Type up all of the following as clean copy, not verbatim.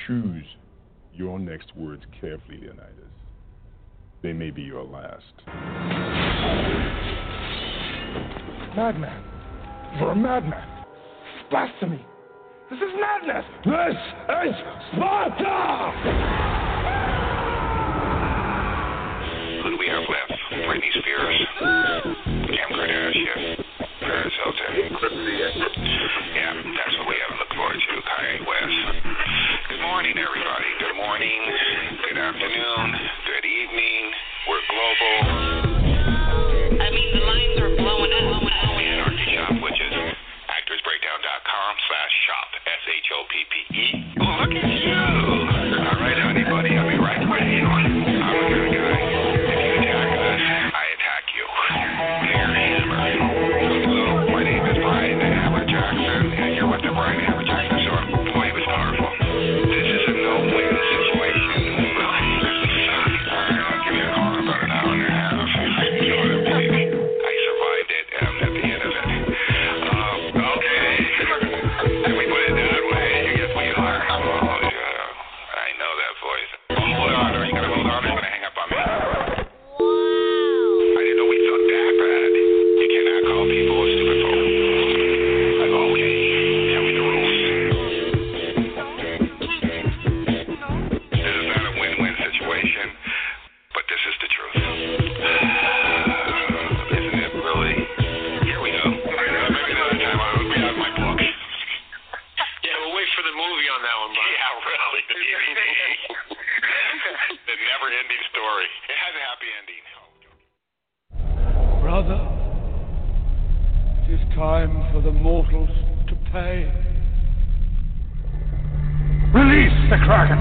Choose your next words carefully, Leonidas. They may be your last. Madman. You're a madman. Blasphemy. This is madness. This is Sparta! Who do we have left? Britney Spears, Kim Kardashian, Paris Hilton. Yeah, that's what we have to look forward to. Kanye West. Good morning, everybody. Good morning. Good afternoon. Good evening. We're global. I mean, the lines are blowing up. Anarchy Shop, which is actorsbreakdown.com/shop. SHOPPE. Oh, look at you. All right, everybody. I'll be right with you. I'm the kind of guy. If you attack us, I attack you. Mayor Hammer. Hello, my name is Brian Hammer Jackson, and you're with the Brian Hammer Jackson Show. Boy, it was powerful. This is a no-win situation. Well, I'll give you a call in about an hour and a half. You know what I mean? I survived it at the end of it. Okay. Can we put it that way? You get what you are. Oh, yeah. I know that voice. Hold on. Are you going to hold on or are you going to hang up on me? I didn't know we thought that bad. You cannot call people a stupid phone. Okay. Tell me the rules. This is not a win-win situation, but this is the truth. Isn't it really? Here we go. Maybe another time I'll be out of my book. Yeah, we'll wait for the movie on that one, Brian. Yeah, really. The never-ending story. It has a happy ending. Brother, it is time for the mortals to pay. Release the Kraken!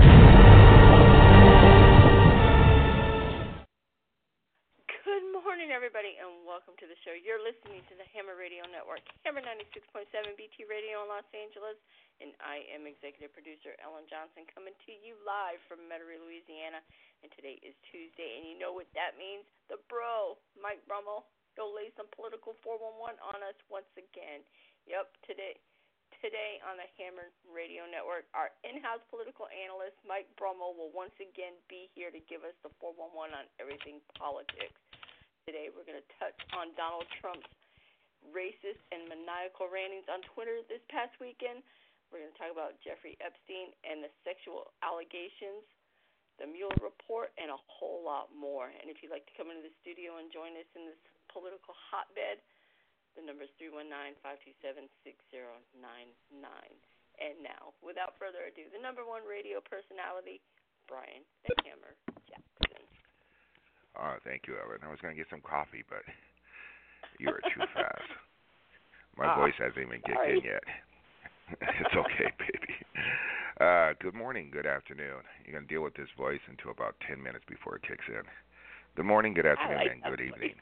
Good morning, everybody, and welcome to the show. You're listening to the Hammer Radio Network, Hammer 96.7 BT Radio in Los Angeles, and I am executive producer Ellen Johnson coming to you live from Metairie, Louisiana, and today is Tuesday, and you know what that means? The bro, Mike Brummel, he'll lay some political 411 on us once again. Yep, today on the Hammer Radio Network, our in-house political analyst, Mike Brummel, will once again be here to give us the 411 on everything politics. Today we're going to touch on Donald Trump's racist and maniacal rantings on Twitter this past weekend. We're going to talk about Jeffrey Epstein and the sexual allegations, the Mueller report, and a whole lot more. And if you'd like to come into the studio and join us in this political hotbed, the number is 319-527-6099. And now, without further ado, the number one radio personality, Brian the Hammer Jackson. Thank you, Ellen. I was going to get some coffee, but you were too fast. My voice hasn't even kicked in yet. It's okay, baby. Good morning, good afternoon. You're going to deal with this voice until about 10 minutes before it kicks in. Good morning, good afternoon, and good evening.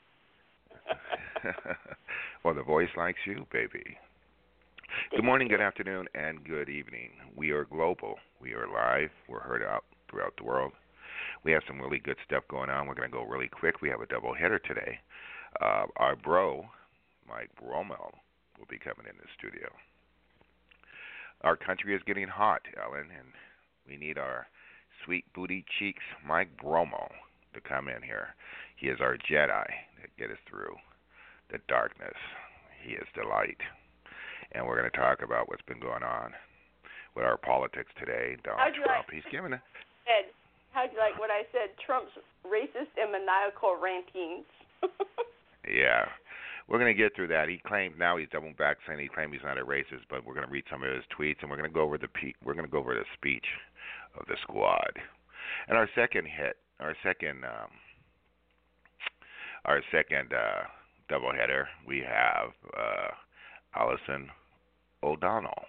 Well, the voice likes you, baby. Good morning, good afternoon, and good evening. We are global. We are live. We're heard out throughout the world. We have some really good stuff going on. We're going to go really quick. We have a double header today. Our bro, Mike Brummel, will be coming in the studio. Our country is getting hot, Ellen, and we need our sweet booty cheeks, Mike Brummel, to come in here. He is our Jedi that get us through the darkness. He is the light. And we're going to talk about what's been going on with our politics today. Donald Trump. He's giving it. Ed, how'd you like what I said? Trump's racist and maniacal rantings. Yeah. We're going to get through that. He claimed, now he's doubling back saying he claimed he's not a racist, but we're going to read some of his tweets and we're going to go over the speech of the squad. And our second doubleheader, we have Allison O'Donnell,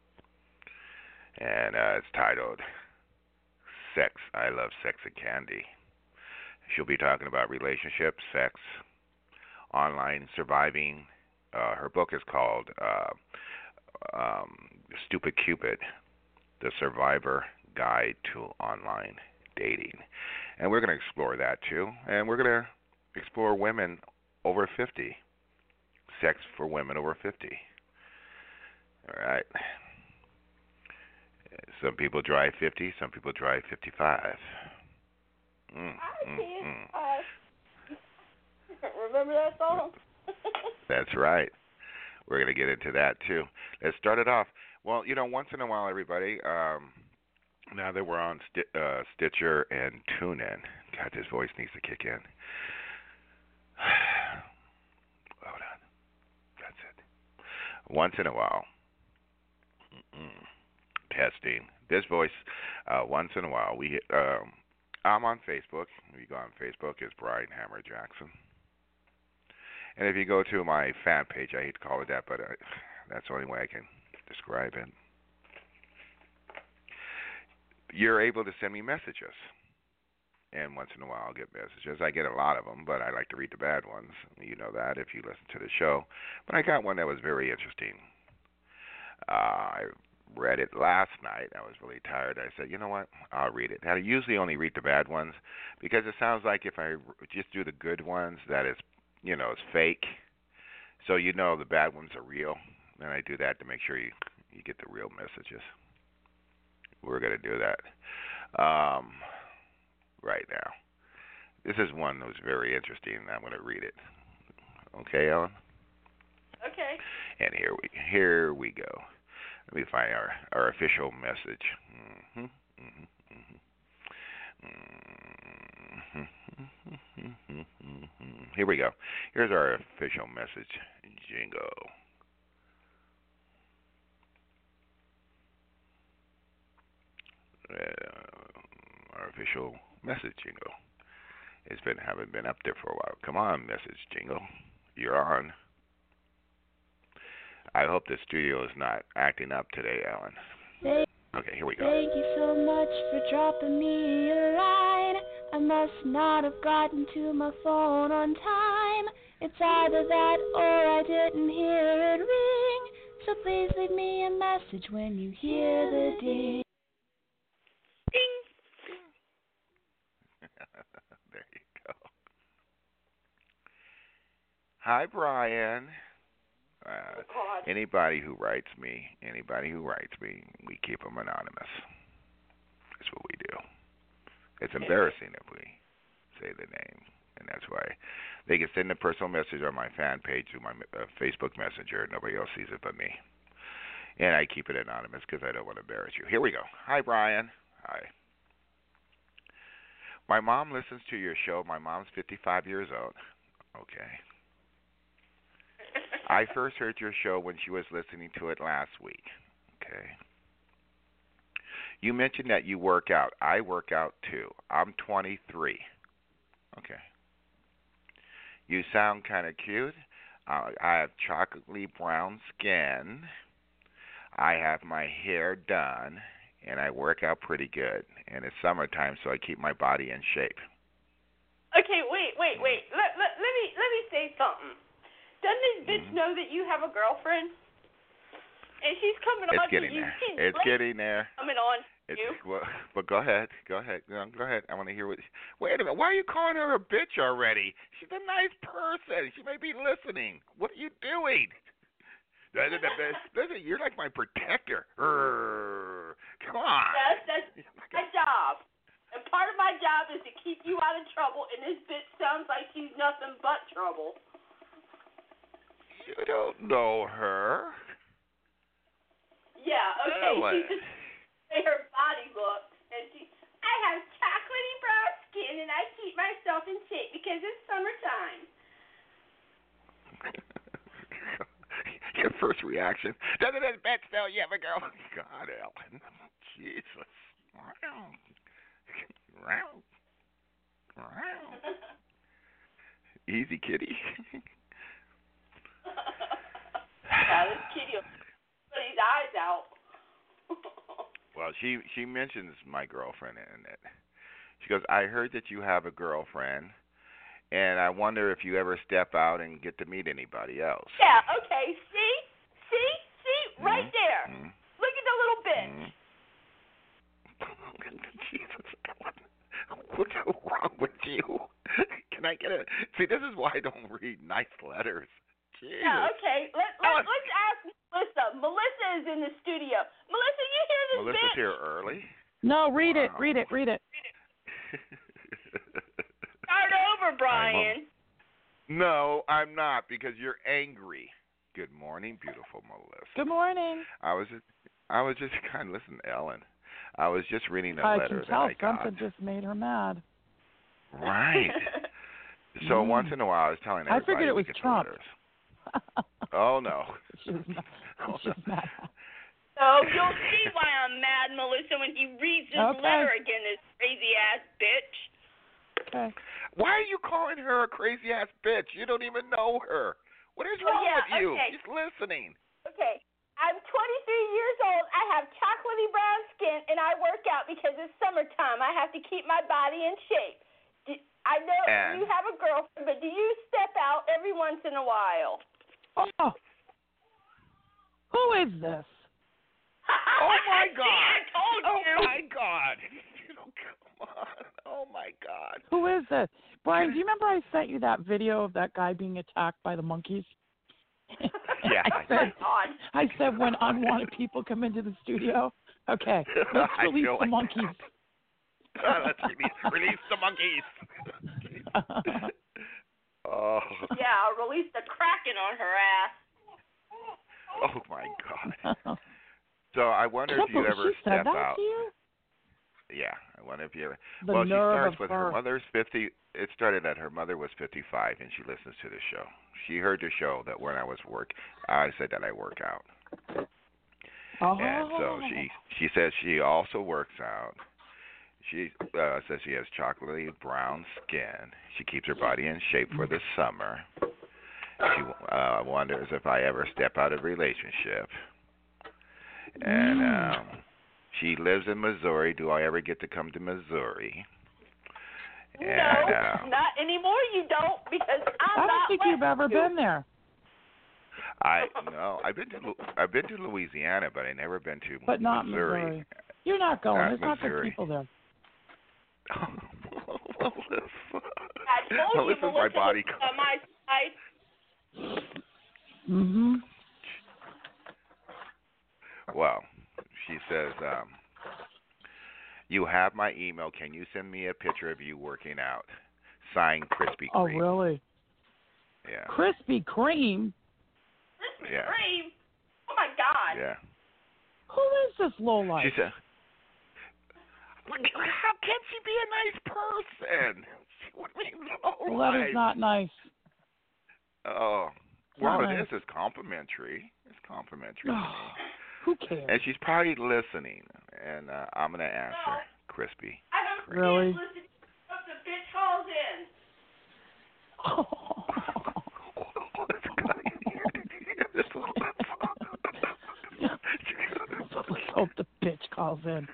and it's titled "Sex. I Love Sex and Candy." She'll be talking about relationships, sex, online surviving. Her book is called Stupid Cupid, The Survivor Guide to Online Dating. And we're going to explore that too. And we're going to explore women over 50. Sex for women over 50. All right. Some people drive 50, some people drive 55. Remember that song? That's right. We're going to get into that, too. Let's start it off. Well, once in a while, everybody, now that we're on Stitcher and TuneIn, God, this voice needs to kick in. Hold on. That's it. Once in a while. Testing. This voice, once in a while, I'm on Facebook. If you go on Facebook, it's Brian Hammer Jackson. And if you go to my fan page, I hate to call it that, but that's the only way I can describe it. You're able to send me messages. And once in a while I'll get messages. I get a lot of them, but I like to read the bad ones. You know that if you listen to the show. But I got one that was very interesting. I read it last night. I was really tired. I said, you know what? I'll read it. Now, I usually only read the bad ones because it sounds like if I just do the good ones, that it's, it's fake. So the bad ones are real. And I do that to make sure you get the real messages. We're going to do that right now. This is one that was very interesting, and I'm going to read it. Okay, Ellen? Okay. And here we go. Let me find our official message. Here we go. Here's our official message jingle. Our official message jingle. Haven't been up there for a while. Come on, message jingle. You're on. I hope the studio is not acting up today, Alan. Okay, here we go. Thank you so much for dropping me a line. I must not have gotten to my phone on time. It's either that or I didn't hear it ring. So please leave me a message when you hear the ding. Ding. There you go. Hi, Brian. Anybody who writes me, we keep them anonymous. That's what we do. It's embarrassing if we say the name, and that's why they can send a personal message on my fan page through my Facebook Messenger. Nobody else sees it but me. And I keep it anonymous because I don't want to embarrass you. Here we go. Hi, Brian. Hi. My mom listens to your show. My mom's 55 years old. Okay. I first heard your show when she was listening to it last week. Okay. You mentioned that you work out. I work out too. I'm 23. Okay. You sound kind of cute. I have chocolatey brown skin. I have my hair done, and I work out pretty good. And it's summertime, so I keep my body in shape. Okay, wait. Let me say something. Doesn't this bitch know that you have a girlfriend? And she's coming on to you. It's getting there. Coming on to you. Well, but go ahead. Go ahead. I want to hear what. Wait a minute. Why are you calling her a bitch already? She's a nice person. She may be listening. What are you doing? Listen, you're like my protector. Come on. Yes, that's my job. And part of my job is to keep you out of trouble, and this bitch sounds like she's nothing but trouble. You don't know her. Yeah, okay. Ellen. She just say her body looks, and I have chocolatey brown skin, and I keep myself in shape because it's summertime. Your first reaction. Doesn't this bitch know you have a girl? God, Ellen. Jesus. Easy, kitty. This kitty will put his eyes out. Well, she mentions my girlfriend in it. She goes, I heard that you have a girlfriend, and I wonder if you ever step out and get to meet anybody else. Yeah, okay. See? Right there. Look at the little bitch. Jesus, Ellen. What's wrong with you? Can I get a... See, this is why I don't read nice letters. Jesus. Yeah, okay. Let's ask Melissa. Melissa is in the studio. Melissa, you hear Melissa's bitch. here early. No, read it. Wow. Read it. Read it. Start over, Brian. No, I'm not, because you're angry. Good morning, beautiful Melissa. Good morning. I was just kind of listening to Ellen. I was just reading the I letter can tell that I got. something just made her mad. Right. So once in a while, I was telling everybody. I figured it we was get the Trump. letters. Oh no. She's mad. She's mad. So you'll see why I'm mad, Melissa, when he reads this letter again, this crazy ass bitch. Okay. Why are you calling her a crazy ass bitch? You don't even know her. What is wrong with you? Okay. She's listening. Okay. I'm 23 years old. I have chocolatey brown skin, and I work out because it's summertime. I have to keep my body in shape. I know you have a girlfriend, but do you step out every once in a while? Oh. Who is this? Oh my God! See, I told you. Oh my God! Come on! Oh my God! Who is this? Brian, do you remember I sent you that video of that guy being attacked by the monkeys? Yeah. I said when unwanted people come into the studio. Okay, let's release the monkeys. Let's release the monkeys. Oh. Yeah, I'll release the Kraken on her ass. Oh my God. So I wonder if you ever she said step that out. To you? Yeah, I wonder if you ever. The Well, she nerve starts of with her mother's 50. It started that her mother was 55 and she listens to the show. She heard the show that when I was I said that I work out. Oh. And so she says she also works out. She says she has chocolatey brown skin. She keeps her body in shape for the summer. She wonders if I ever step out of a relationship. And she lives in Missouri. Do I ever get to come to Missouri? And, no, not anymore. You don't, because I don't think you've ever been there. No, I've been to Louisiana, but I never been to but not Missouri. You're not going. Not There's not good Missouri. people there. Melissa's my body count. My side. Mhm. Well, she says, you have my email. Can you send me a picture of you working out? Signed, Krispy Kreme. Oh, really? Yeah. Krispy Kreme? Krispy Yeah. Kreme? Oh, my God. Yeah. Who is this lowlife? She said, how can she be a nice person? What do you mean, Well, that is not nice. Oh. It's Well, not it nice. is. It's complimentary. It's complimentary to me. Who cares? And she's probably listening, and I'm going to ask her, Crispy. I don't Really? listen if the bitch calls in. Let's hope the bitch calls in.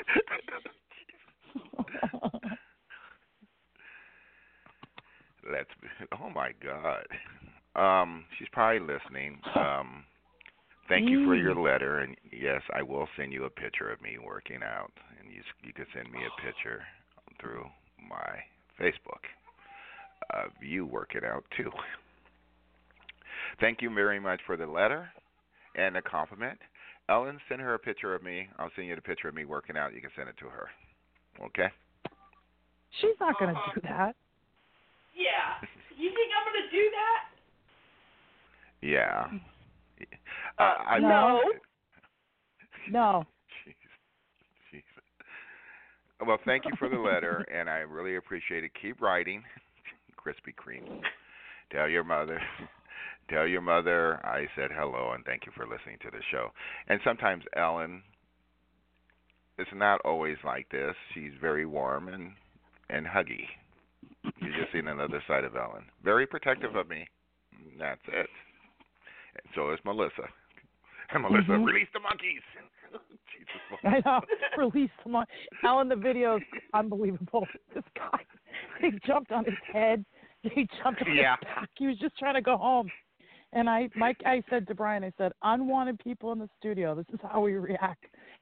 Oh my God. She's probably listening. Thank you for your letter, and yes, I will send you a picture of me working out, and you can send me a picture through my Facebook of you working out too. Thank you very much for the letter and the compliment. Ellen, send her a picture of me. I'll send you the picture of me working out. You can send it to her. Okay? She's not going to do that. Yeah. You think I'm going to do that? Yeah. No. No. Jeez. Well, thank you for the letter, and I really appreciate it. Keep writing. Krispy Kreme. Tell your mother I said hello and thank you for listening to the show. And sometimes Ellen, it's not always like this. She's very warm and huggy. You're just seeing another side of Ellen. Very protective of me. That's it. And so is Melissa. And Melissa, release the monkeys. Jesus. I know. Release the monkeys. Ellen, the video is unbelievable. This guy, they jumped on his head. They jumped on his back. He was just trying to go home. And I said to Brian, I said, unwanted people in the studio. This is how we react.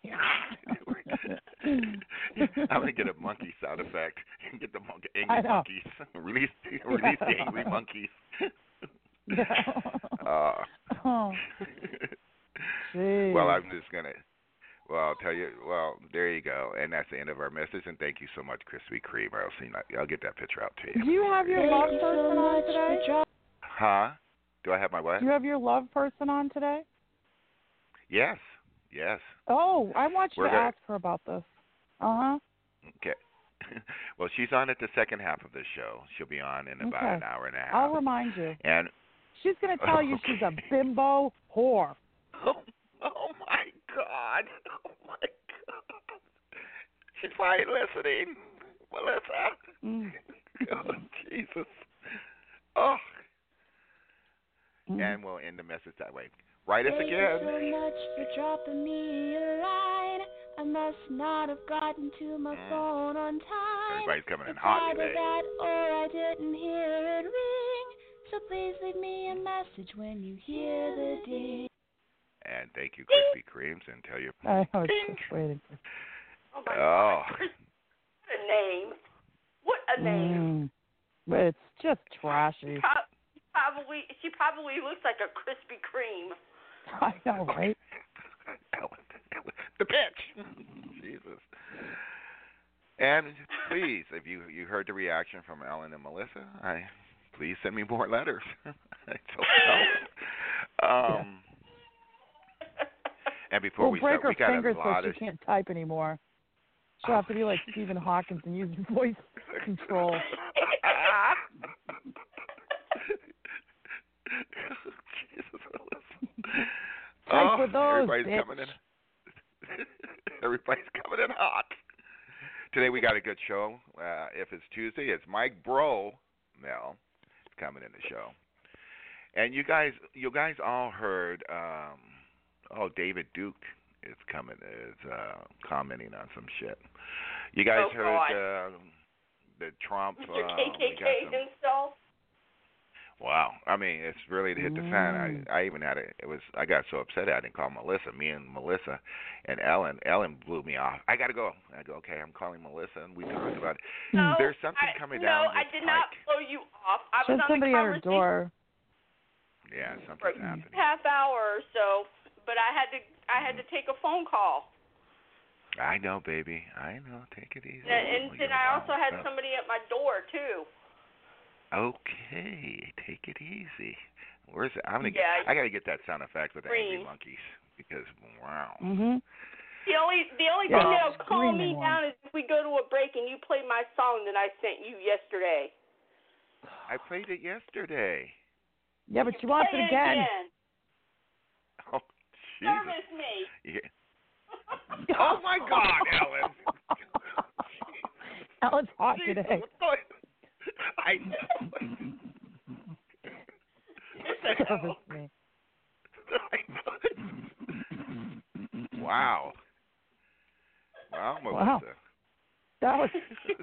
I'm going to get a monkey sound effect and get the angry monkeys. Release the angry monkeys. Well, I'm just going to, I'll tell you, Well, there you go. And that's the end of our message. And thank you so much, Krispy Kreme. I'll get that picture out to you. Do you have your love person on today? Huh? Do I have my what? Do you have your love person on today? Yes. Oh, I want you to ask her about this. Okay. Well, she's on at the second half of the show. She'll be on in about an hour and a half. I'll remind you. And she's going to tell you she's a bimbo whore. Oh my God. She's probably listening. Melissa. Oh, Jesus. Oh. And we'll end the message that way. Write us again. Thank you so much for dropping me a line. I must not have gotten to my phone on time. Everybody's coming in hot today. Either that or I didn't hear it ring. So please leave me a message when you hear the ding. And thank you, Krispy Kremes, and tell your. I was just waiting. Oh my God. What a name. What a name. But it's just trashy. She probably looks like a Krispy Kreme. I know, right? Ellen, the bitch. Jesus. And please, if you heard the reaction from Ellen and Melissa, please send me more letters. And before we break start, we her got fingers a lot so she can't type anymore. She'll have to be like Stephen Hawkins and use voice control. Jesus. Type with those, everybody's bitch. coming in. Everybody's coming in hot. Today we got a good show. If it's Tuesday, it's Mike Bro Mel coming in the show. And you guys all heard. David Duke is coming. Is commenting on some shit. You guys heard the Trump? Mr. KKK himself. Wow, I mean, it's really hit the fan. I even had I got so upset I didn't call Melissa. Me and Melissa and Ellen blew me off. I got to go. I go, okay, I'm calling Melissa, and we talked about it. No, there's something coming down. No, I did not blow you off. I was on somebody the at her door. Yeah, something's happening. Half hour or so, but I had to take a phone call. I know, baby. I know. Take it easy. And then I also had somebody at my door too. Okay, take it easy. Where's it? I gotta get that sound effect with the Angry Monkeys because wow. Mhm. The only thing that'll calm me down is if we go to a break and you play my song that I sent you yesterday. I played it yesterday. Yeah, but she wants it again. Oh, Jesus. Service me. Yeah. Oh my God, Ellen. Ellen's hot today. I know. What the hell? Me. Wow. Wow, Melissa. Wow. That was.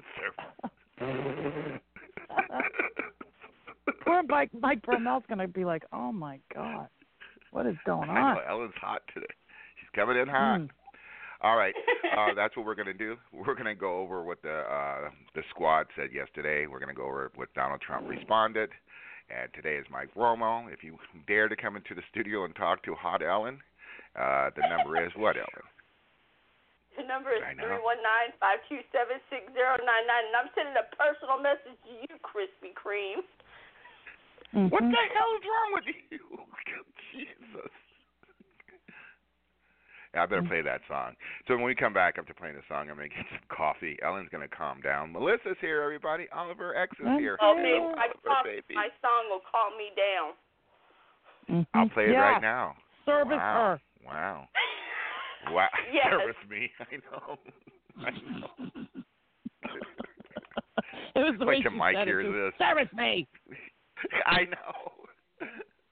Poor Mike Bromel's gonna be like, oh my God, what is going on? I know, Ellen's hot today. She's coming in hot. All right, that's what we're going to do. We're going to go over what the squad said yesterday. We're going to go over what Donald Trump responded. And today is Mike Romo. If you dare to come into the studio and talk to Hot Ellen, the number is what, Ellen? The number is 319-527-6099. And I'm sending a personal message to you, Krispy Kreme. What the hell is wrong with you? Jesus. I better play that song. So when we come back after playing the song, I'm going to get some coffee. Ellen's going to calm down. Melissa's here, everybody. Oliver X is here. Okay, my song will calm me down. I'll play it right now. Service her. Wow. Wow. Yes. Service me. I know. It was the way Wait till Mike said hears it. this. Service me. I know.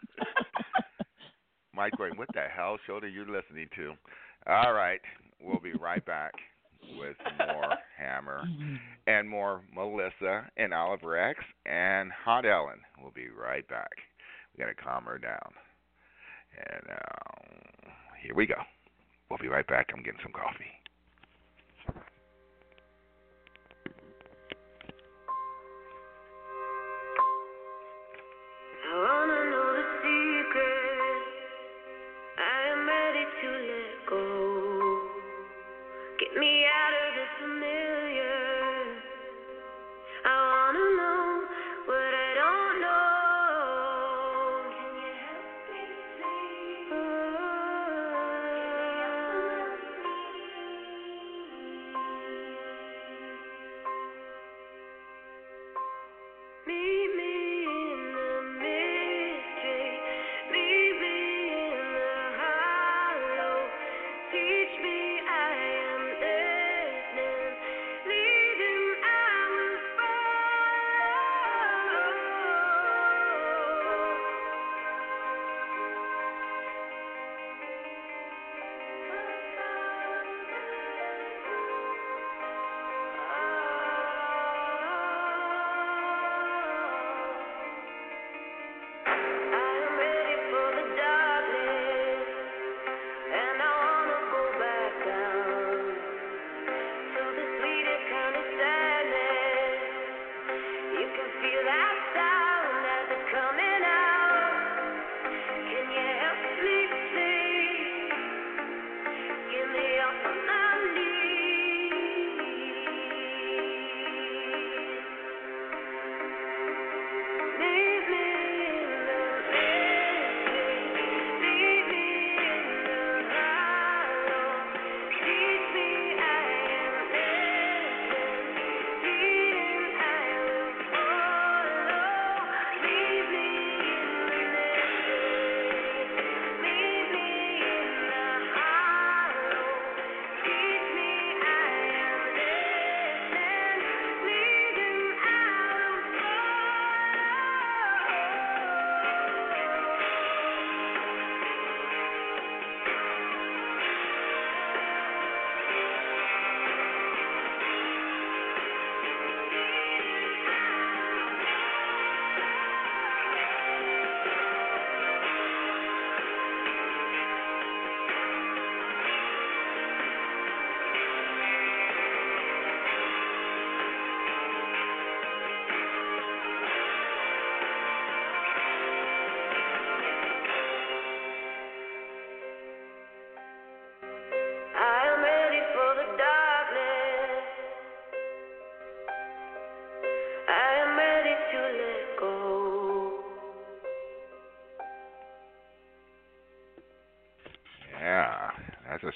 Mike going, what the hell show are you listening to? All right. We'll be right back with more Hammer and more Melissa and Oliver X and Hot Ellen. We'll be right back. We got to calm her down. And here we go. We'll be right back. I'm getting some coffee. I wanna know the secret. I am ready to let go.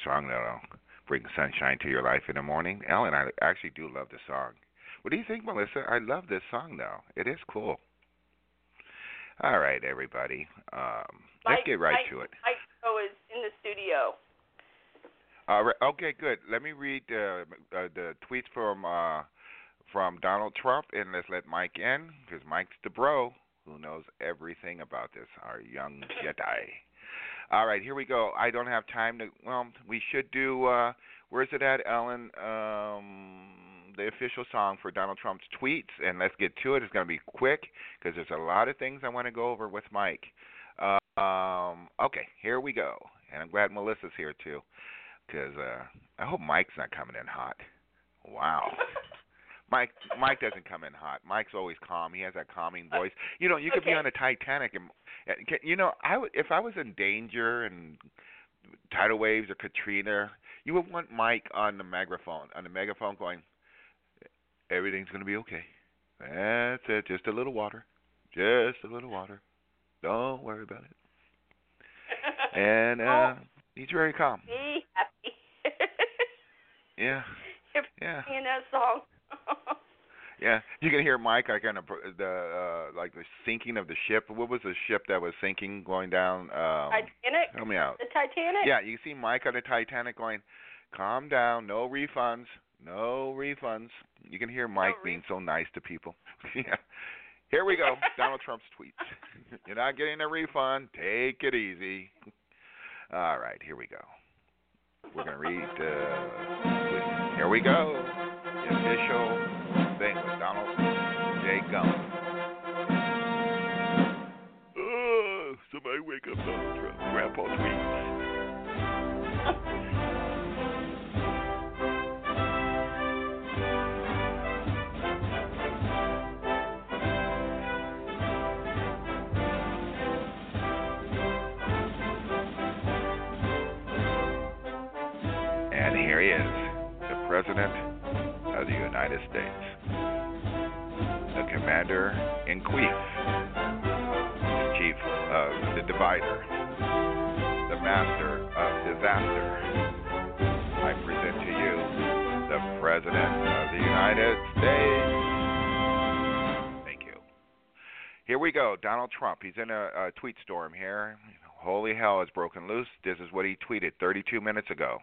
song that'll bring sunshine to your life in the morning. Ellen, I actually do love the song. What do you think, Melissa? I love this song, though. It is cool. All right, everybody. Let's get right to it. Mike is in the studio. All right. Okay, good. Let me read the tweets from Donald Trump, and let's let Mike in, because Mike's the bro who knows everything about this, our young Jedi. All right, here we go. I don't have time to, well, we should do, where's it at, Ellen? The official song for Donald Trump's tweets, and let's get to it. It's going to be quick, because there's a lot of things I want to go over with Mike. Okay, here we go. And I'm glad Melissa's here, too, because I hope Mike's not coming in hot. Wow. Mike doesn't come in hot. Mike's always calm. He has that calming voice. You know, you could be on the Titanic, and you know, if I was in danger and tidal waves or Katrina, you would want Mike on the megaphone going, everything's going to be okay. That's it. Just a little water. Just a little water. Don't worry about it. And he's very calm. Be happy. Yeah. Yeah. In that song. Yeah, you can hear Mike like on the sinking of the ship. What was the ship that was sinking, going down? Titanic. Help me out. The Titanic. Yeah, you see Mike on the Titanic going, "Calm down, no refunds, no refunds." You can hear Mike being so nice to people. Yeah. Here we go. Donald Trump's tweets. You're not getting a refund. Take it easy. All right, here we go. We're gonna read. Here we go. The official thing with Donald J. Gump. Somebody wake up Donald Trump. Grandpa tweets. And here he is, the President of the United States, the Commander-in-Chief, the Chief of the Divider, the Master of Disaster. I present to you the President of the United States. Thank you. Here we go, Donald Trump. He's in a tweet storm here. Holy hell has broken loose. This is what he tweeted 32 minutes ago.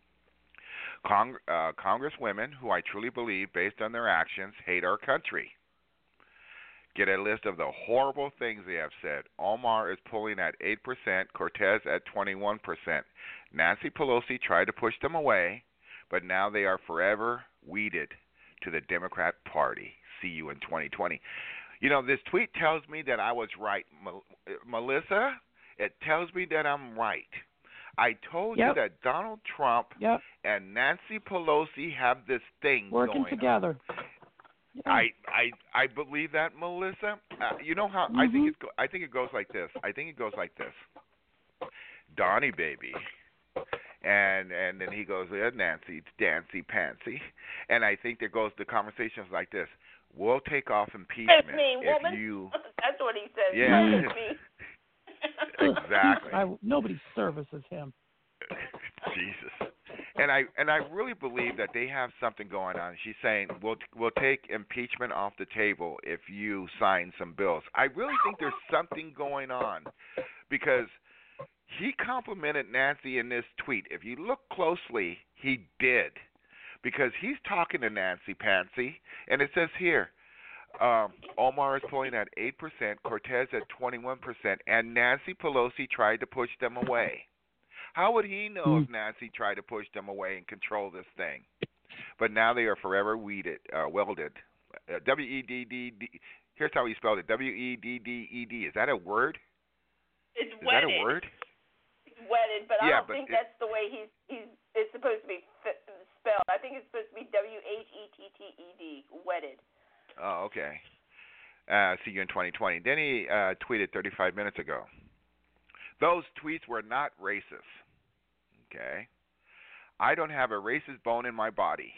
Congresswomen, who I truly believe, based on their actions, hate our country. Get a list of the horrible things they have said. Omar is polling at 8%, Cortez at 21%. Nancy Pelosi tried to push them away, but now they are forever weeded to the Democrat Party. See you in 2020. You know, this tweet tells me that I was right. Melissa, it tells me that I'm right. I told you that Donald Trump and Nancy Pelosi have this thing working going together. Yeah. I believe that, Melissa. You know how I think it goes like this. Donnie baby, and then he goes, Nancy, it's Dancy Pansy, and I think there goes the conversations like this. We'll take off impeachment It's me, if woman. you. That's what he says. Yeah. It's me. Exactly. Nobody services him. Jesus. And I really believe that they have something going on. She's saying we'll take impeachment off the table if you sign some bills. I really think there's something going on, because he complimented Nancy in this tweet. If you look closely, he did, because he's talking to Nancy Pansy, and it says here, Omar is polling at 8%, Cortez at 21%, and Nancy Pelosi tried to push them away. How would he know if Nancy tried to push them away and control this thing? But now they are forever welded. W-E-D-D-D. Here's how he spelled it. W-E-D-D-E-D. Is that a word? It's Is wedded. that a word? It's wedded, but I don't think it, that's the way it's supposed to be spelled. I think it's supposed to be W-H-E-T-T-E-D. Wedded. Oh, okay. See you in 2020. Then he tweeted 35 minutes ago. Those tweets were not racist. Okay? I don't have a racist bone in my body.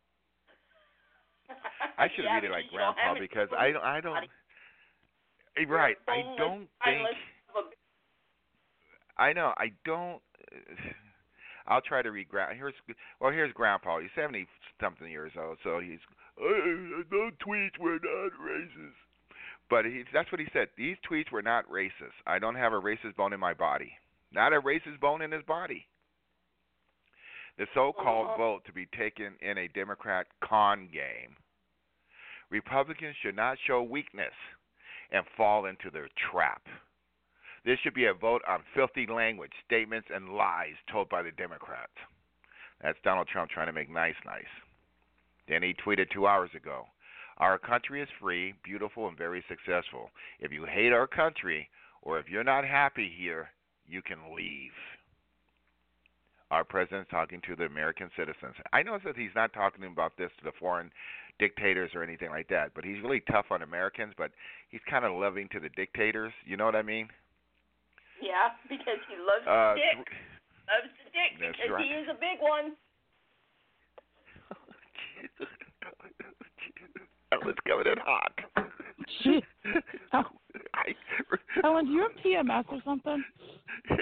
I should read it like Grandpa, because I don't. Right. I don't think. I know. I don't. I'll try to read. Here's Grandpa. He's 70-something years old, so he's those tweets were not racist. But that's what he said. These tweets were not racist. I don't have a racist bone in my body. Not a racist bone in his body. The so-called vote to be taken in a Democrat con game. Republicans should not show weakness and fall into their trap. This should be a vote on filthy language, statements, and lies told by the Democrats. That's Donald Trump trying to make nice. Then he tweeted 2 hours ago, our country is free, beautiful, and very successful. If you hate our country or if you're not happy here, you can leave. Our president's talking to the American citizens. I know that he's not talking about this to the foreign dictators or anything like that, but he's really tough on Americans, but he's kind of loving to the dictators. You know what I mean? Yeah, because he loves the dick. Loves the dick That's because right. he is a big one. Ellen's coming in hot. Ellen, do you have PMS or something? No,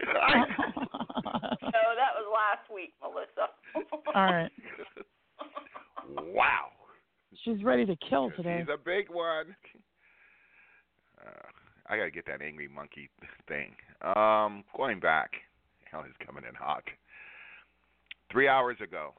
that was last week, Melissa. All right. Wow. She's ready to kill today. He's a big one. I got to get that angry monkey thing. Going back. Hell, he's coming in hot. 3 hours ago.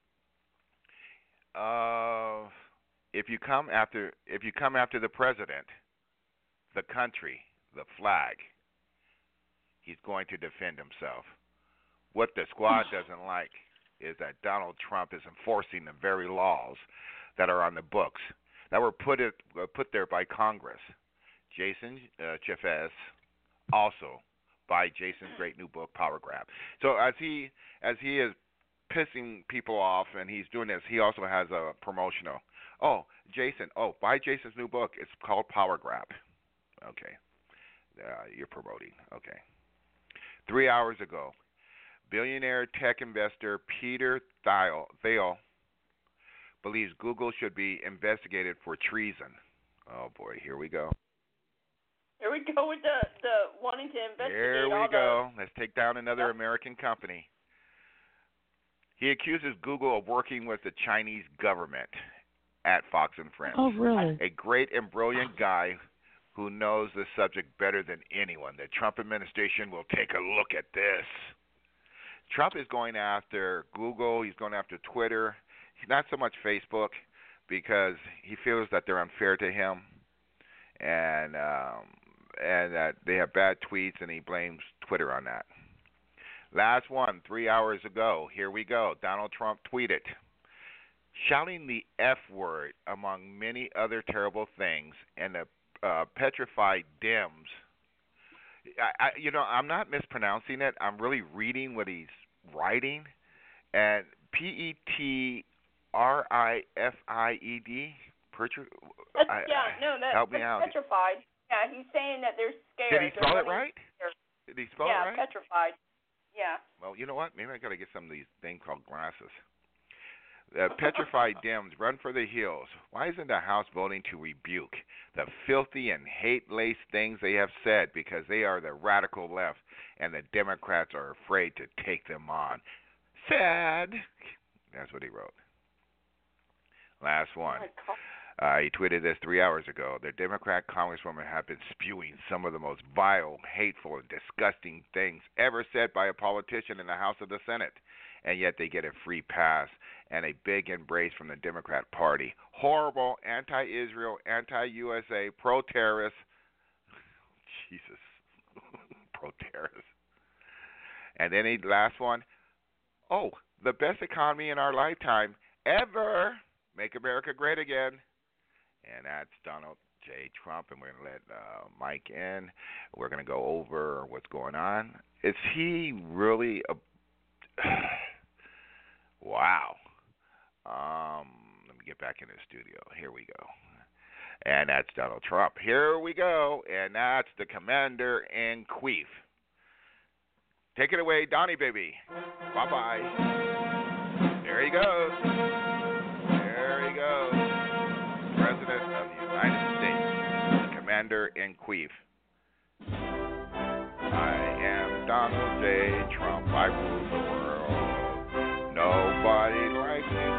If you come after the president, the country, the flag, he's going to defend himself. What the squad doesn't like is that Donald Trump is enforcing the very laws that are on the books that were put there by Congress. Jason Chaffetz, also by Jason's great new book, Power Grab. So as he is pissing people off and he's doing this, he also has a promotional. Buy Jason's new book. It's called Power Grab. Okay. You're promoting. Okay. 3 hours ago, billionaire tech investor Peter Thiel believes Google should be investigated for treason. Oh, boy. Here we go. Here we go with the wanting to investigate. Here we go. Let's take down another American company. He accuses Google of working with the Chinese government at Fox and Friends. Oh, really? A great and brilliant guy who knows the subject better than anyone. The Trump administration will take a look at this. Trump is going after Google. He's going after Twitter. He's not so much Facebook because he feels that they're unfair to him and that they have bad tweets, and he blames Twitter on that. Last one, 3 hours ago. Here we go. Donald Trump tweeted, shouting the F word among many other terrible things, and the petrified Dems. I'm not mispronouncing it. I'm really reading what he's writing. And Petrified. Help me out. Petrified. Yeah, he's saying that they're scared. Did he spell it right? Did he spell it right? Yeah, petrified. Yeah. Well, you know what? Maybe I got to get some of these things called glasses. Petrified Dems run for the hills. Why isn't the House voting to rebuke the filthy and hate-laced things they have said because they are the radical left and the Democrats are afraid to take them on? Sad. That's what he wrote. Last one. He tweeted this 3 hours ago. The Democrat congresswomen have been spewing some of the most vile, hateful, and disgusting things ever said by a politician in the House of the Senate, and yet they get a free pass and a big embrace from the Democrat Party. Horrible, anti-Israel, anti-USA, pro-terrorist. Jesus. Pro-terrorist. And then last one. Oh, the best economy in our lifetime ever. Make America great again. And that's Donald J. Trump, and we're going to let Mike in. We're going to go over what's going on. Is he really a... Wow. Let me get back in the studio. Here we go. And that's Donald Trump. Here we go. And that's the Commander-in-Chief. Take it away, Donnie, baby. Bye-bye. There he goes. There he goes. President of the United States, the Commander-in-Chief. I am Donald J. Trump. I rule the world.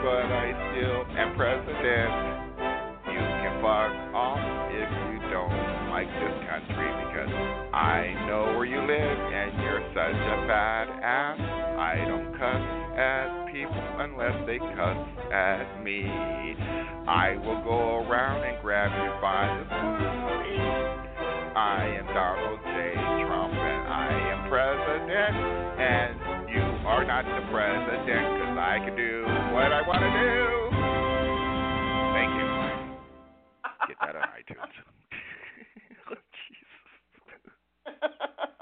but I still am president. You can fuck off if you don't like this country, because I know where you live and you're such a bad ass. I don't cuss at people unless they cuss at me. I will go around and grab you by the booty. I am Donald J. Trump and I am president, and you are not the president, because I can do what I want to do. Thank you. Get that on iTunes. Oh, Jesus.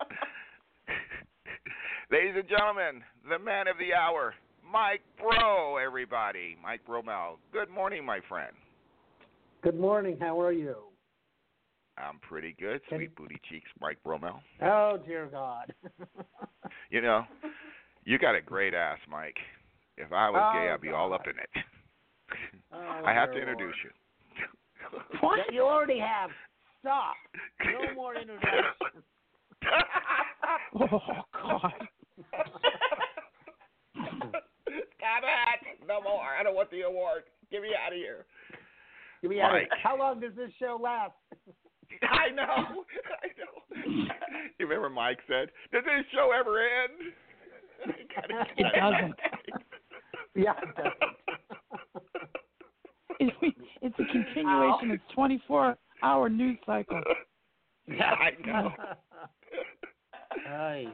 Ladies and gentlemen, the man of the hour, Mike Bro, everybody. Mike Bromell. Good morning, my friend. Good morning. How are you? I'm pretty good. Sweet booty cheeks, Mike Bromell. Oh, dear God. You know, you got a great ass, Mike. If I was gay, I'd be all up in it. I have to introduce you. What? You already have. Stop. No more introductions. Oh, God. Stop it. No more. I don't want the award. Get me out of here. Get me out of here. How long does this show last? I know. You remember Mike said, does this show ever end? It doesn't. Yeah, it doesn't. It's a continuation. It's 24-hour news cycle. Yeah, I know. Yeah,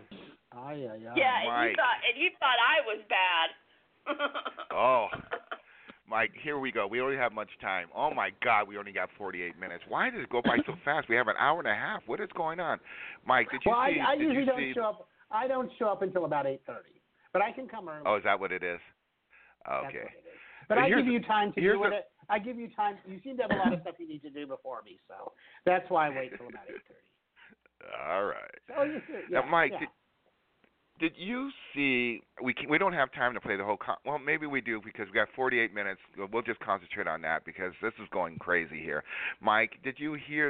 and you thought I was bad. Oh, Mike, here we go. We don't have much time. Oh, my God, we only got 48 minutes. Why does it go by so fast? We have an hour and a half. What is going on? Mike, did you see? I usually don't show up. I don't show up until about 8:30, but I can come early. Oh, is that what it is? Okay. But I give you time to do it. I give you time. You seem to have a lot of stuff you need to do before me, so that's why I wait till about 8:30. All right. Oh, you should. Yeah, now, Mike, yeah. Did you see? We don't have time to play the whole. Well, maybe we do, because we got 48 minutes. We'll just concentrate on that because this is going crazy here. Mike, did you hear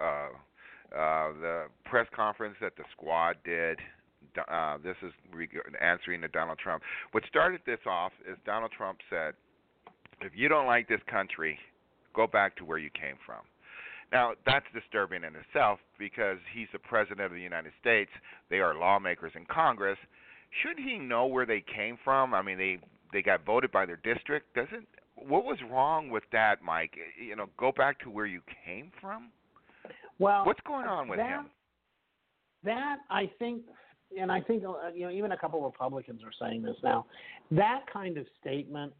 the press conference that the Squad did? This is answering to Donald Trump. What started this off is Donald Trump said, "If you don't like this country, go back to where you came from." Now, that's disturbing in itself because he's the president of the United States. They are lawmakers in Congress. Shouldn't he know where they came from? I mean, they got voted by their district. What was wrong with that, Mike? You know, go back to where you came from? Well, what's going on with him? That, I think, and I think, even a couple of Republicans are saying this now, that kind of statement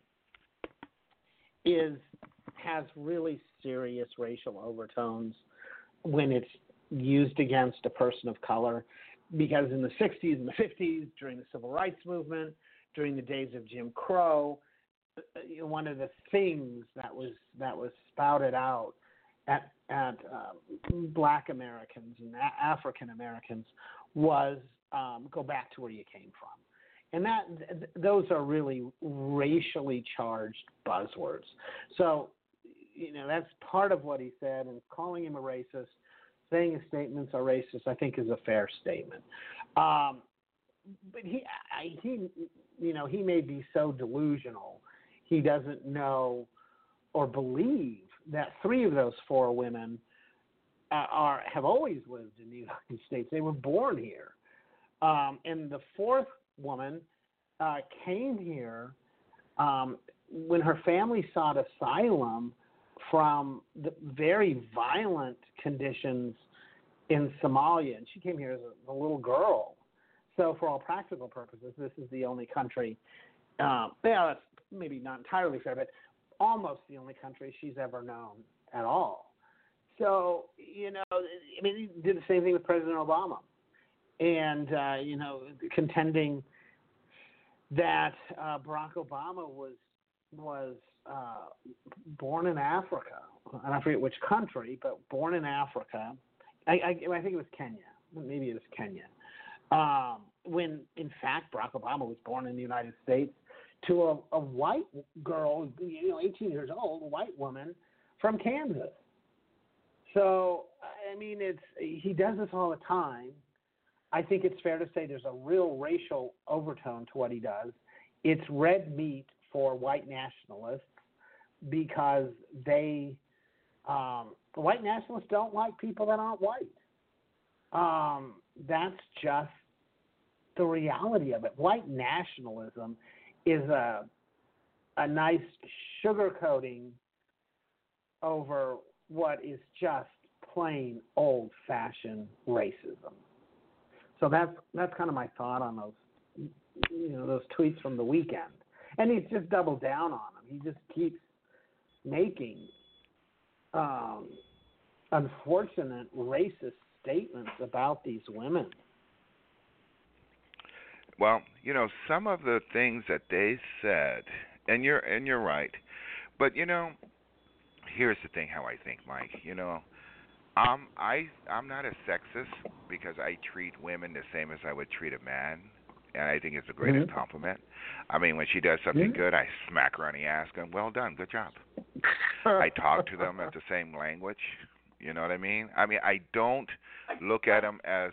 has really serious racial overtones when it's used against a person of color, because in the 60s and the 50s, during the Civil Rights Movement, during the days of Jim Crow, one of the things that was spouted out at Black Americans and African Americans was go back to where you came from. And those are really racially charged buzzwords. So, that's part of what he said, and calling him a racist, saying his statements are racist, I think is a fair statement. But he may be so delusional, he doesn't know or believe that 3 of those 4 women have always lived in the United States. They were born here. And the 4th woman came here when her family sought asylum from the very violent conditions in Somalia. And she came here as a little girl. So for all practical purposes, this is the only country, that's maybe not entirely fair, but almost the only country she's ever known at all. So, he did the same thing with President Obama. And, contending that Barack Obama was born in Africa. And I forget which country, but born in Africa. I think it was Kenya. Maybe it was Kenya. When, in fact, Barack Obama was born in the United States to a white girl, 18 years old, a white woman from Kansas. So, he does this all the time. I think it's fair to say there's a real racial overtone to what he does. It's red meat for white nationalists because white nationalists don't like people that aren't white. That's just the reality of it. White nationalism is a nice sugarcoating over what is just plain old-fashioned racism. So that's kind of my thought on those tweets from the weekend. And he's just doubled down on them. He just keeps making unfortunate racist statements about these women. Well, some of the things that they said, and you're right, but here's the thing: how I think, Mike. I'm not a sexist because I treat women the same as I would treat a man, and I think it's the greatest compliment. I mean, when she does something good, I smack her on the ass, going, "Well done, good job." I talk to them at the same language. You know what I mean? I mean, I don't look at them as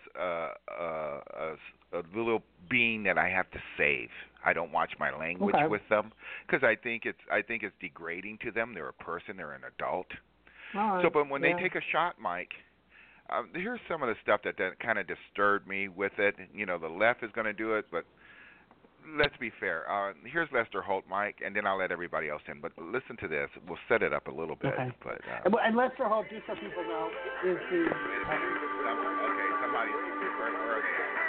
a little being that I have to save. I don't watch my language with them because I think it's degrading to them. They're a person. They're an adult. So, but when they take a shot, Mike, here's some of the stuff that kind of disturbed me with it. The left is going to do it, but let's be fair. Here's Lester Holt, Mike, and then I'll let everybody else in. But listen to this. We'll set it up a little bit. Okay. But, and Lester Holt, just so people know, is the... okay, somebody... Where are they at?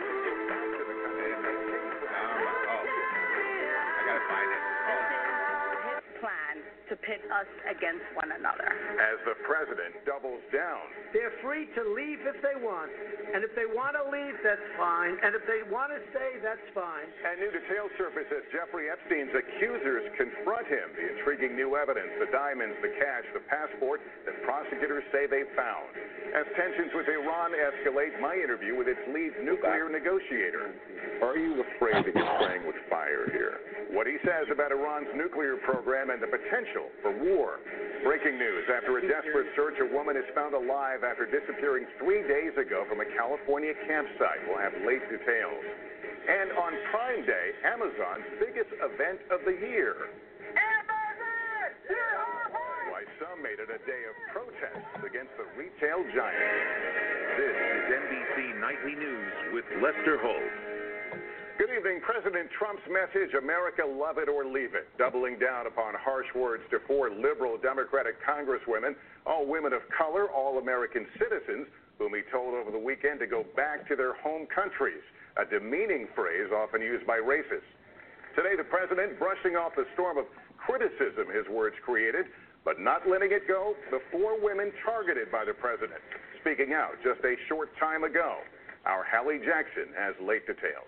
I got to find it. Plan to pit us against one another. As the president doubles down. They're free to leave if they want. And if they want to leave, that's fine. And if they want to stay, that's fine. And new details surface as Jeffrey Epstein's accusers confront him. The intriguing new evidence, the diamonds, the cash, the passport that prosecutors say they found. As tensions with Iran escalate, my interview with its lead nuclear negotiator. Are you afraid that you're playing with fire here? What he says about Iran's nuclear program and the potential for war. Breaking news. After a desperate search, a woman is found alive after disappearing 3 days ago from a California campsite. We'll have late details. And on Prime Day, Amazon's biggest event of the year. Why some made it a day of protests against the retail giant. This is NBC Nightly News with Lester Holt. Good evening. President Trump's message, America, love it or leave it, doubling down upon harsh words to 4 liberal Democratic congresswomen, all women of color, all American citizens, whom he told over the weekend to go back to their home countries, a demeaning phrase often used by racists. Today, the president brushing off the storm of criticism his words created, but not letting it go, the 4 women targeted by the president, speaking out just a short time ago. Our Hallie Jackson has late details.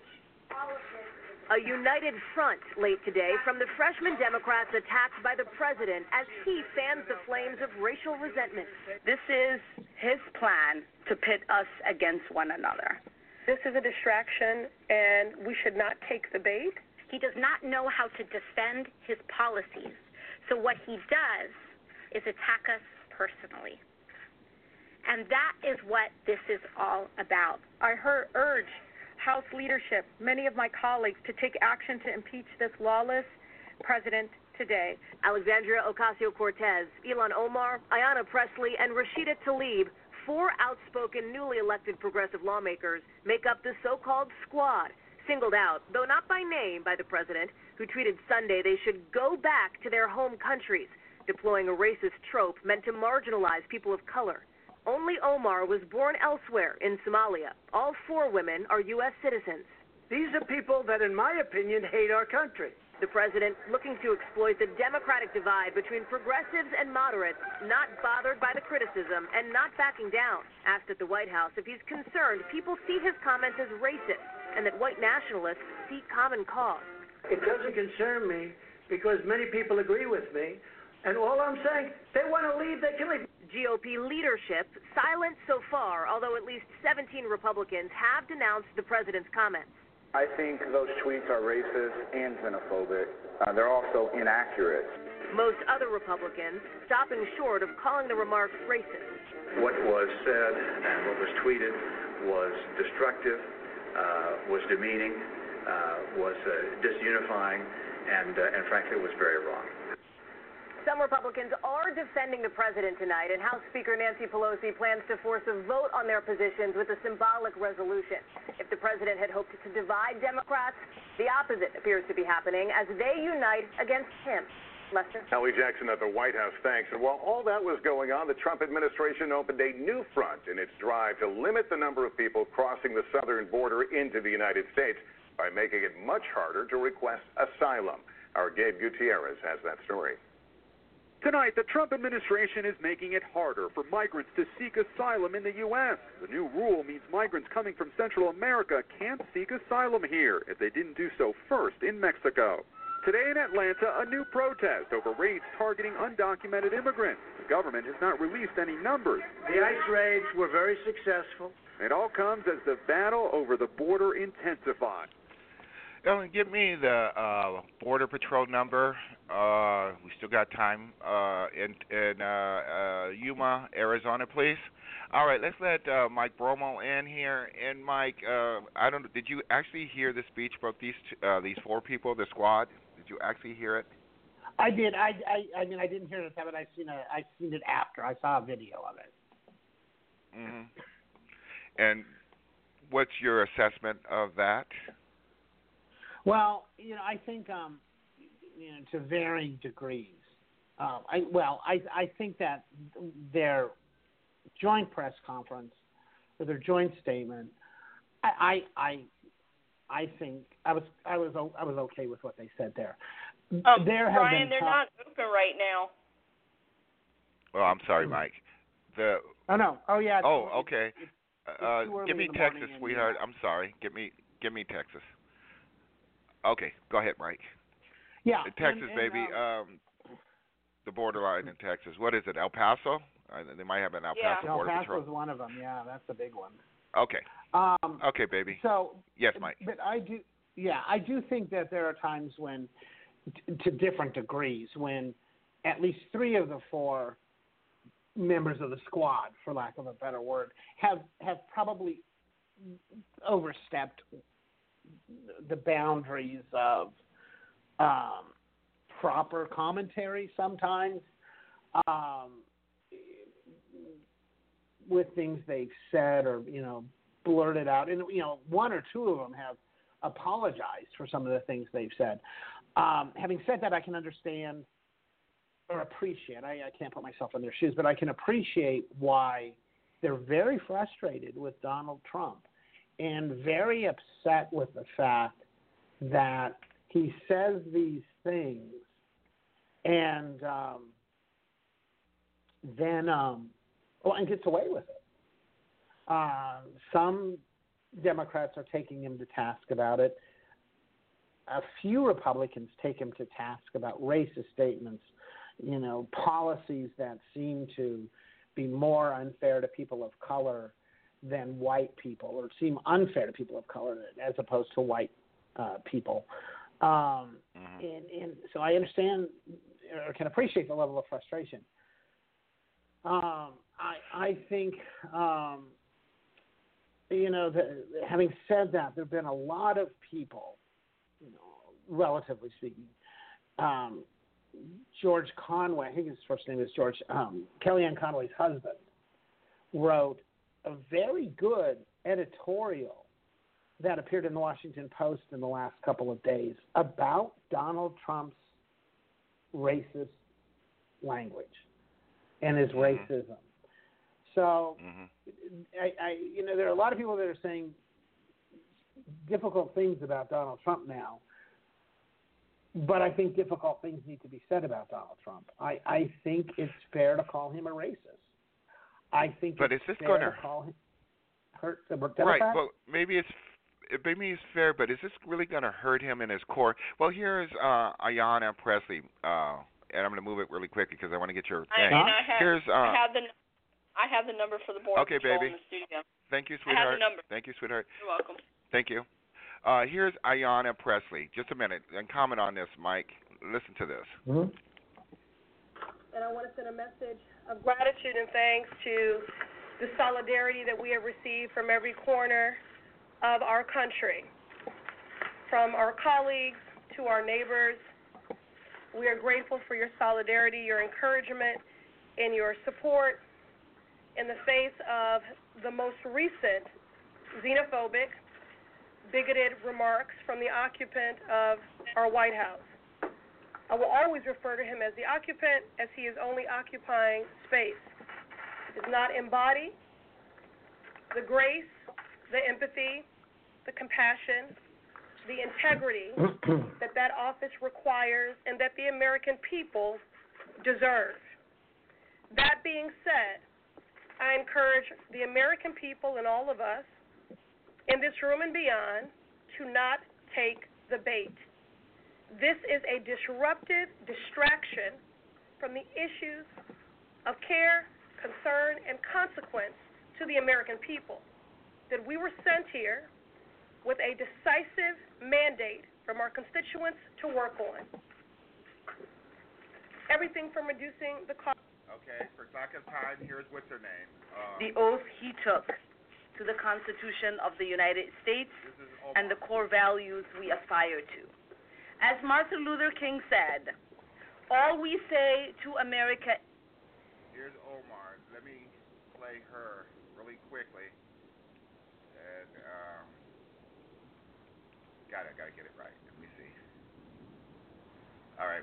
A united front late today from the freshman Democrats attacked by the president as he fans the flames of racial resentment. This is his plan to pit us against one another. This is a distraction, and we should not take the bait. He does not know how to defend his policies. So what he does is attack us personally. And that is what this is all about. I urge House leadership, many of my colleagues, to take action to impeach this lawless president today. Alexandria Ocasio-Cortez, Ilhan Omar, Ayanna Pressley, and Rashida Tlaib, 4 outspoken, newly elected progressive lawmakers, make up the so-called squad, singled out, though not by name, by the president, who tweeted Sunday they should go back to their home countries, deploying a racist trope meant to marginalize people of color. Only Omar was born elsewhere in Somalia. All 4 women are U.S. citizens. These are people that, in my opinion, hate our country. The president looking to exploit the Democratic divide between progressives and moderates, not bothered by the criticism and not backing down. Asked at the White House if he's concerned people see his comments as racist and that white nationalists seek common cause. It doesn't concern me because many people agree with me. And all I'm saying, they want to leave, they can leave. GOP leadership silent so far, although at least 17 Republicans have denounced the president's comments. I think those tweets are racist and xenophobic. They're also inaccurate. Most other Republicans stopping short of calling the remarks racist. What was said and what was tweeted was destructive, was demeaning, was disunifying, and frankly, it was very wrong. Some Republicans are defending the president tonight, and House Speaker Nancy Pelosi plans to force a vote on their positions with a symbolic resolution. If the president had hoped to divide Democrats, the opposite appears to be happening as they unite against him. Lester? Ellie Jackson at the White House, thanks. And while all that was going on, the Trump administration opened a new front in its drive to limit the number of people crossing the southern border into the United States by making it much harder to request asylum. Our Gabe Gutierrez has that story. Tonight, the Trump administration is making it harder for migrants to seek asylum in the U.S. The new rule means migrants coming from Central America can't seek asylum here if they didn't do so first in Mexico. Today in Atlanta, a new protest over raids targeting undocumented immigrants. The government has not released any numbers. The ICE raids were very successful. It all comes as the battle over the border intensifies. Ellen, give me the Border Patrol number. We still got time in Yuma, Arizona, please. All right, let's let Mike Bromo in here. And Mike, I don't. Did you actually hear the speech about these four people, the squad? Did you actually hear it? I did. I mean, I didn't hear it, but I've seen it after. I saw a video of it. Mm-hmm. And what's your assessment of that? Well, I think to varying degrees. I think that their joint press conference or their joint statement, I think I was okay with what they said there. Brian, they're not open right now. Well, I'm sorry, Mike. Okay. Give me Texas, sweetheart. I'm sorry. Give me Texas. Okay, go ahead, Mike. Yeah, Texas, baby. The borderline in Texas. What is it? El Paso? They might have an El Paso Border El Patrol. Paso's one of them. Yeah, that's a big one. Okay. Okay, baby. So yes, Mike. But I do think that there are times when, to different degrees, when at least three of the four members of the squad, for lack of a better word, have probably overstepped the boundaries of proper commentary sometimes with things they've said or blurted out, and one or two of them have apologized for some of the things they've said. Having said that, I can understand or appreciate, I can't put myself in their shoes, but I can appreciate why they're very frustrated with Donald Trump and very upset with the fact that he says these things and then gets away with it. Some Democrats are taking him to task about it. A few Republicans take him to task about racist statements, policies that seem to be more unfair to people of color than white people, or seem unfair to people of color as opposed to white people. And so I understand or can appreciate the level of frustration. I think, having said that, there have been a lot of people, relatively speaking. George Conway, I think his first name is George, Kellyanne Conway's husband, wrote a very good editorial that appeared in the Washington Post in the last couple of days about Donald Trump's racist language and his racism. So, there are a lot of people that are saying difficult things about Donald Trump now, but I think difficult things need to be said about Donald Trump. I think it's fair to call him a racist. I think it's fair to call him hurt the Democrats. Right. Well, maybe it's fair, but is this really going to hurt him in his core? Well, here's Ayanna Pressley, and I'm going to move it really quick because I want to get your thing. I have the number for the Border Patrol in the studio. Thank you, sweetheart. I have the number. Thank you, sweetheart. You're welcome. Thank you. Here's Ayanna Pressley. Just a minute, and comment on this, Mike. Listen to this. Mm-hmm. And I want to send a message of gratitude and thanks to the solidarity that we have received from every corner of our country, from our colleagues to our neighbors We are grateful for your solidarity, your encouragement, and your support in the face of the most recent xenophobic, bigoted remarks from the occupant of our White House. I will always refer to him as the occupant, as he is only occupying space. He does not embody the grace, the empathy, the compassion, the integrity that office requires and that the American people deserve. That being said, I encourage the American people and all of us in this room and beyond to not take the bait. This is a disruptive distraction from the issues of care, concern, and consequence to the American people. That we were sent here with a decisive mandate from our constituents to work on. Everything from reducing the cost. Okay, for second time, here's what's her name. The oath he took to the Constitution of the United States and the core values we aspire to. As Martin Luther King said, all we say to America. Here's Omar. Let me play her really quickly. And, gotta get it right. Let me see. All right.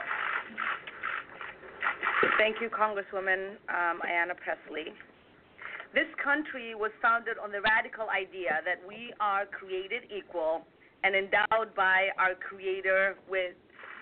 Thank you, Congresswoman Ayanna Pressley. This country was founded on the radical idea that we are created equal and endowed by our Creator with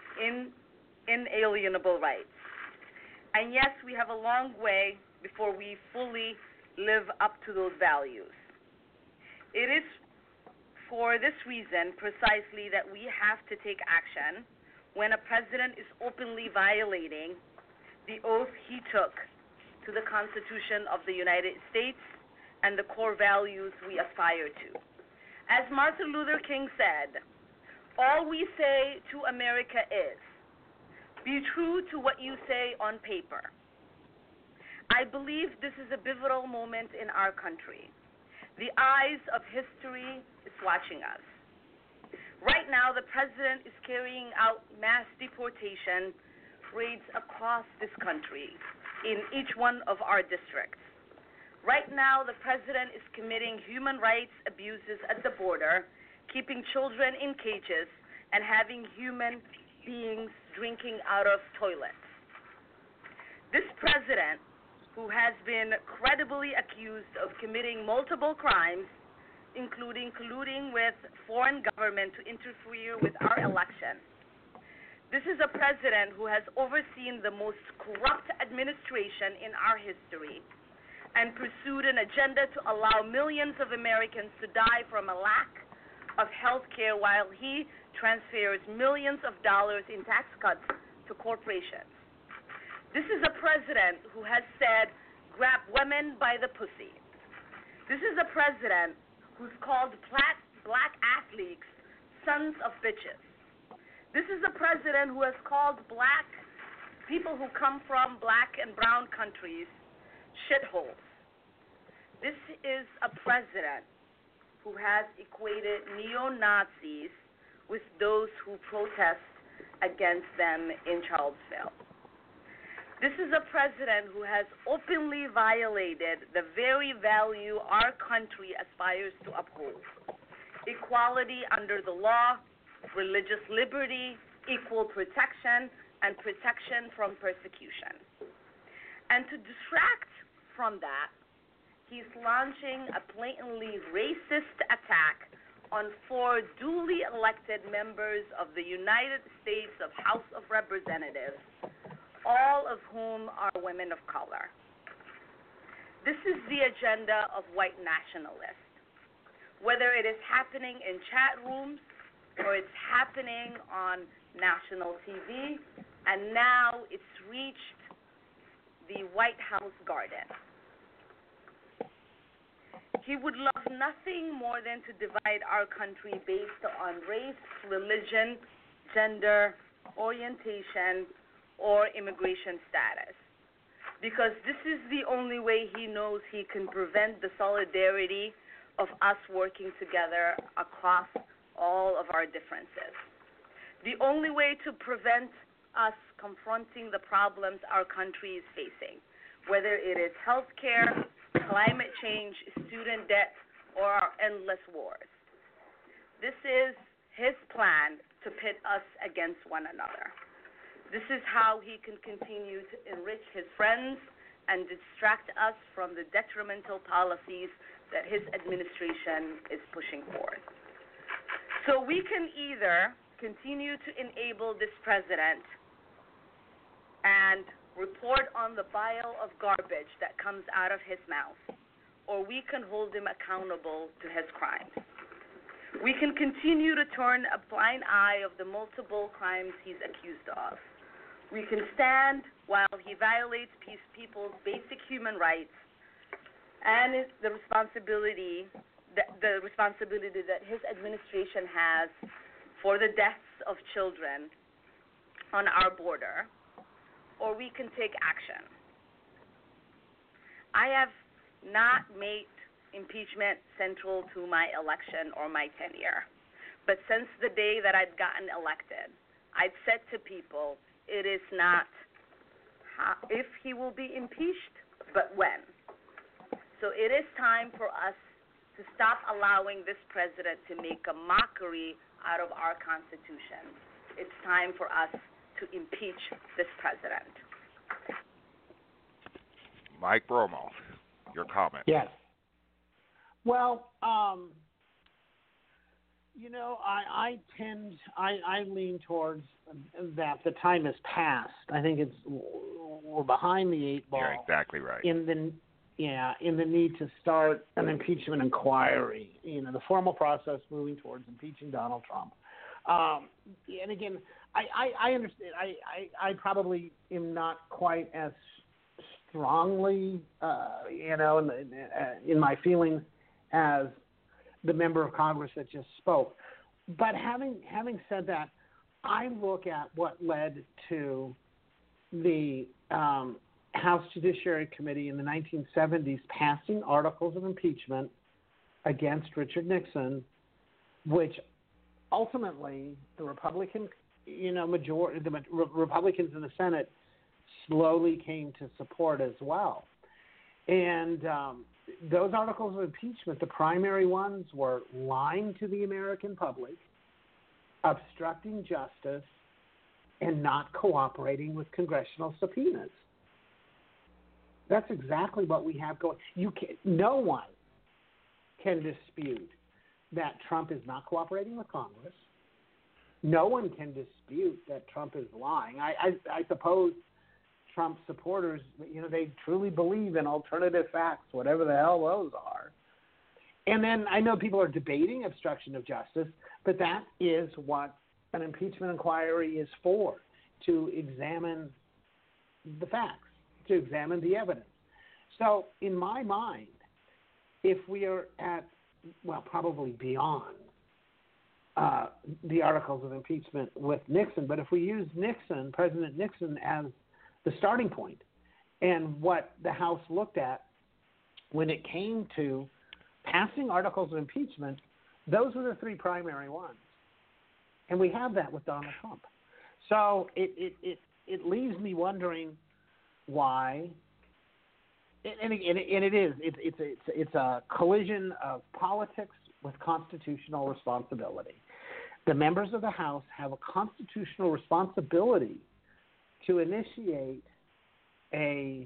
inalienable rights. And yes, we have a long way before we fully live up to those values. It is for this reason precisely that we have to take action when a president is openly violating the oath he took to the Constitution of the United States and the core values we aspire to. As Martin Luther King said, all we say to America is, be true to what you say on paper. I believe this is a pivotal moment in our country. The eyes of history is watching us. Right now, the president is carrying out mass deportation raids across this country in each one of our districts. Right now, the president is committing human rights abuses at the border, keeping children in cages, and having human beings drinking out of toilets. This president, who has been credibly accused of committing multiple crimes, including colluding with foreign government to interfere with our election. This is a president who has overseen the most corrupt administration in our history and pursued an agenda to allow millions of Americans to die from a lack of health care while he transfers millions of dollars in tax cuts to corporations. This is a president who has said, grab women by the pussy. This is a president who's called black athletes sons of bitches. This is a president who has called black people who come from black and brown countries shitholes. This is a president who has equated neo-Nazis with those who protest against them in Charlottesville. This is a president who has openly violated the very value our country aspires to uphold: equality under the law, religious liberty, equal protection, and protection from persecution. And to distract from that, he's launching a blatantly racist attack on 4 duly elected members of the United States of House of Representatives, all of whom are women of color. This is the agenda of white nationalists. Whether it is happening in chat rooms or it's happening on national TV, and now it's reached the White House garden. He would love nothing more than to divide our country based on race, religion, gender, orientation, or immigration status. Because this is the only way he knows he can prevent the solidarity of us working together across all of our differences. The only way to prevent us confronting the problems our country is facing, whether it is healthcare, climate change, student debt, or our endless wars. This is his plan to pit us against one another. This is how he can continue to enrich his friends and distract us from the detrimental policies that his administration is pushing forth. So we can either continue to enable this president and report on the bile of garbage that comes out of his mouth, or we can hold him accountable to his crimes. We can continue to turn a blind eye of the multiple crimes he's accused of. We can stand while he violates people's basic human rights and the responsibility that his administration has for the deaths of children on our border, or we can take action. I have not made impeachment central to my election or my tenure, but since the day that I'd gotten elected, I've said to people, it is not if he will be impeached, but when. So it is time for us to stop allowing this president to make a mockery out of our Constitution. It's time for us to impeach this president. Mike Bromo, your comment. Yes. Well, I lean towards that the time has passed. I think we're behind the eight ball. You're exactly right. In the need to start an impeachment inquiry. The formal process moving towards impeaching Donald Trump. And again, I understand. I probably am not quite as strongly, in my feelings as the member of Congress that just spoke. But having said that, I look at what led to the House Judiciary Committee in the 1970s passing articles of impeachment against Richard Nixon, which ultimately the Republican, Republicans in the Senate slowly came to support as well. And those articles of impeachment, the primary ones were lying to the American public, obstructing justice, and not cooperating with congressional subpoenas. That's exactly what we have going. No one can dispute that Trump is not cooperating with Congress. No one can dispute that Trump is lying. I suppose Trump supporters, they truly believe in alternative facts, whatever the hell those are. And then I know people are debating obstruction of justice, but that is what an impeachment inquiry is for, to examine the facts, to examine the evidence. So in my mind, if we are at, probably beyond the articles of impeachment with Nixon, but if we use President Nixon as the starting point, and what the House looked at when it came to passing articles of impeachment, those were the three primary ones. And we have that with Donald Trump. So it leaves me wondering why. And it's a collision of politics with constitutional responsibility. The members of the House have a constitutional responsibility to initiate a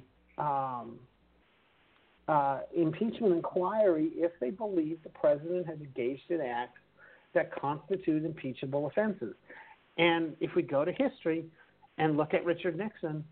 impeachment inquiry if they believe the president has engaged in acts that constitute impeachable offenses. And if we go to history and look at Richard Nixon,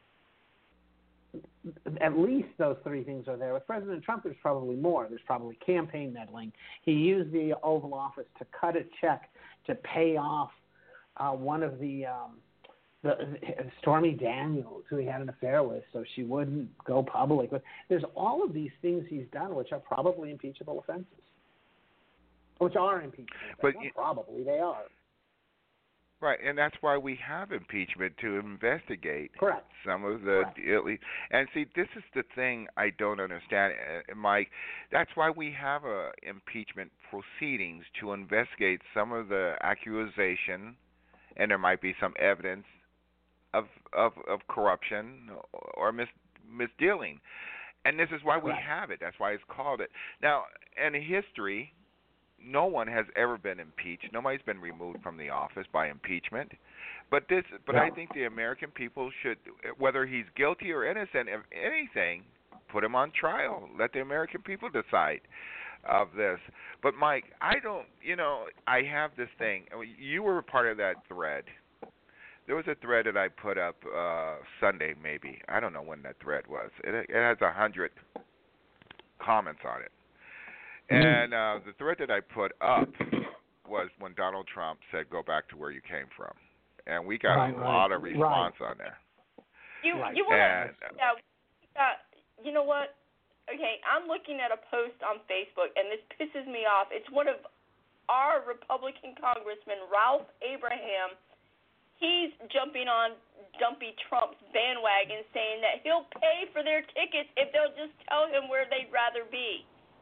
at least those three things are there. With President Trump, there's probably more. There's probably campaign meddling. He used the Oval Office to cut a check to pay off one of the Stormy Daniels, who he had an affair with, so she wouldn't go public. But there's all of these things he's done which are probably impeachable offenses, which are impeachable. But probably they are. Right, and that's why we have impeachment, to investigate Correct. Some of the and see, this is the thing I don't understand, Mike. That's why we have impeachment proceedings, to investigate some of the accusation, and there might be some evidence of corruption or misdealing. And this is why we have it. That's why it's called it. Now, in history, no one has ever been impeached. Nobody's been removed from the office by impeachment. But I think the American people should, whether he's guilty or innocent of anything, put him on trial. Let the American people decide of this. But Mike, I have this thing. You were a part of that thread. There was a thread that I put up Sunday, maybe. I don't know when that thread was. It has 100 comments on it. And the thread that I put up was when Donald Trump said, "Go back to where you came from," and we got a lot of response on there. You want to? You know what? Okay, I'm looking at a post on Facebook, and this pisses me off. It's one of our Republican congressmen, Ralph Abraham. He's jumping on Dumpy Trump's bandwagon, saying that he'll pay for their tickets if they'll just tell him where they'd rather be.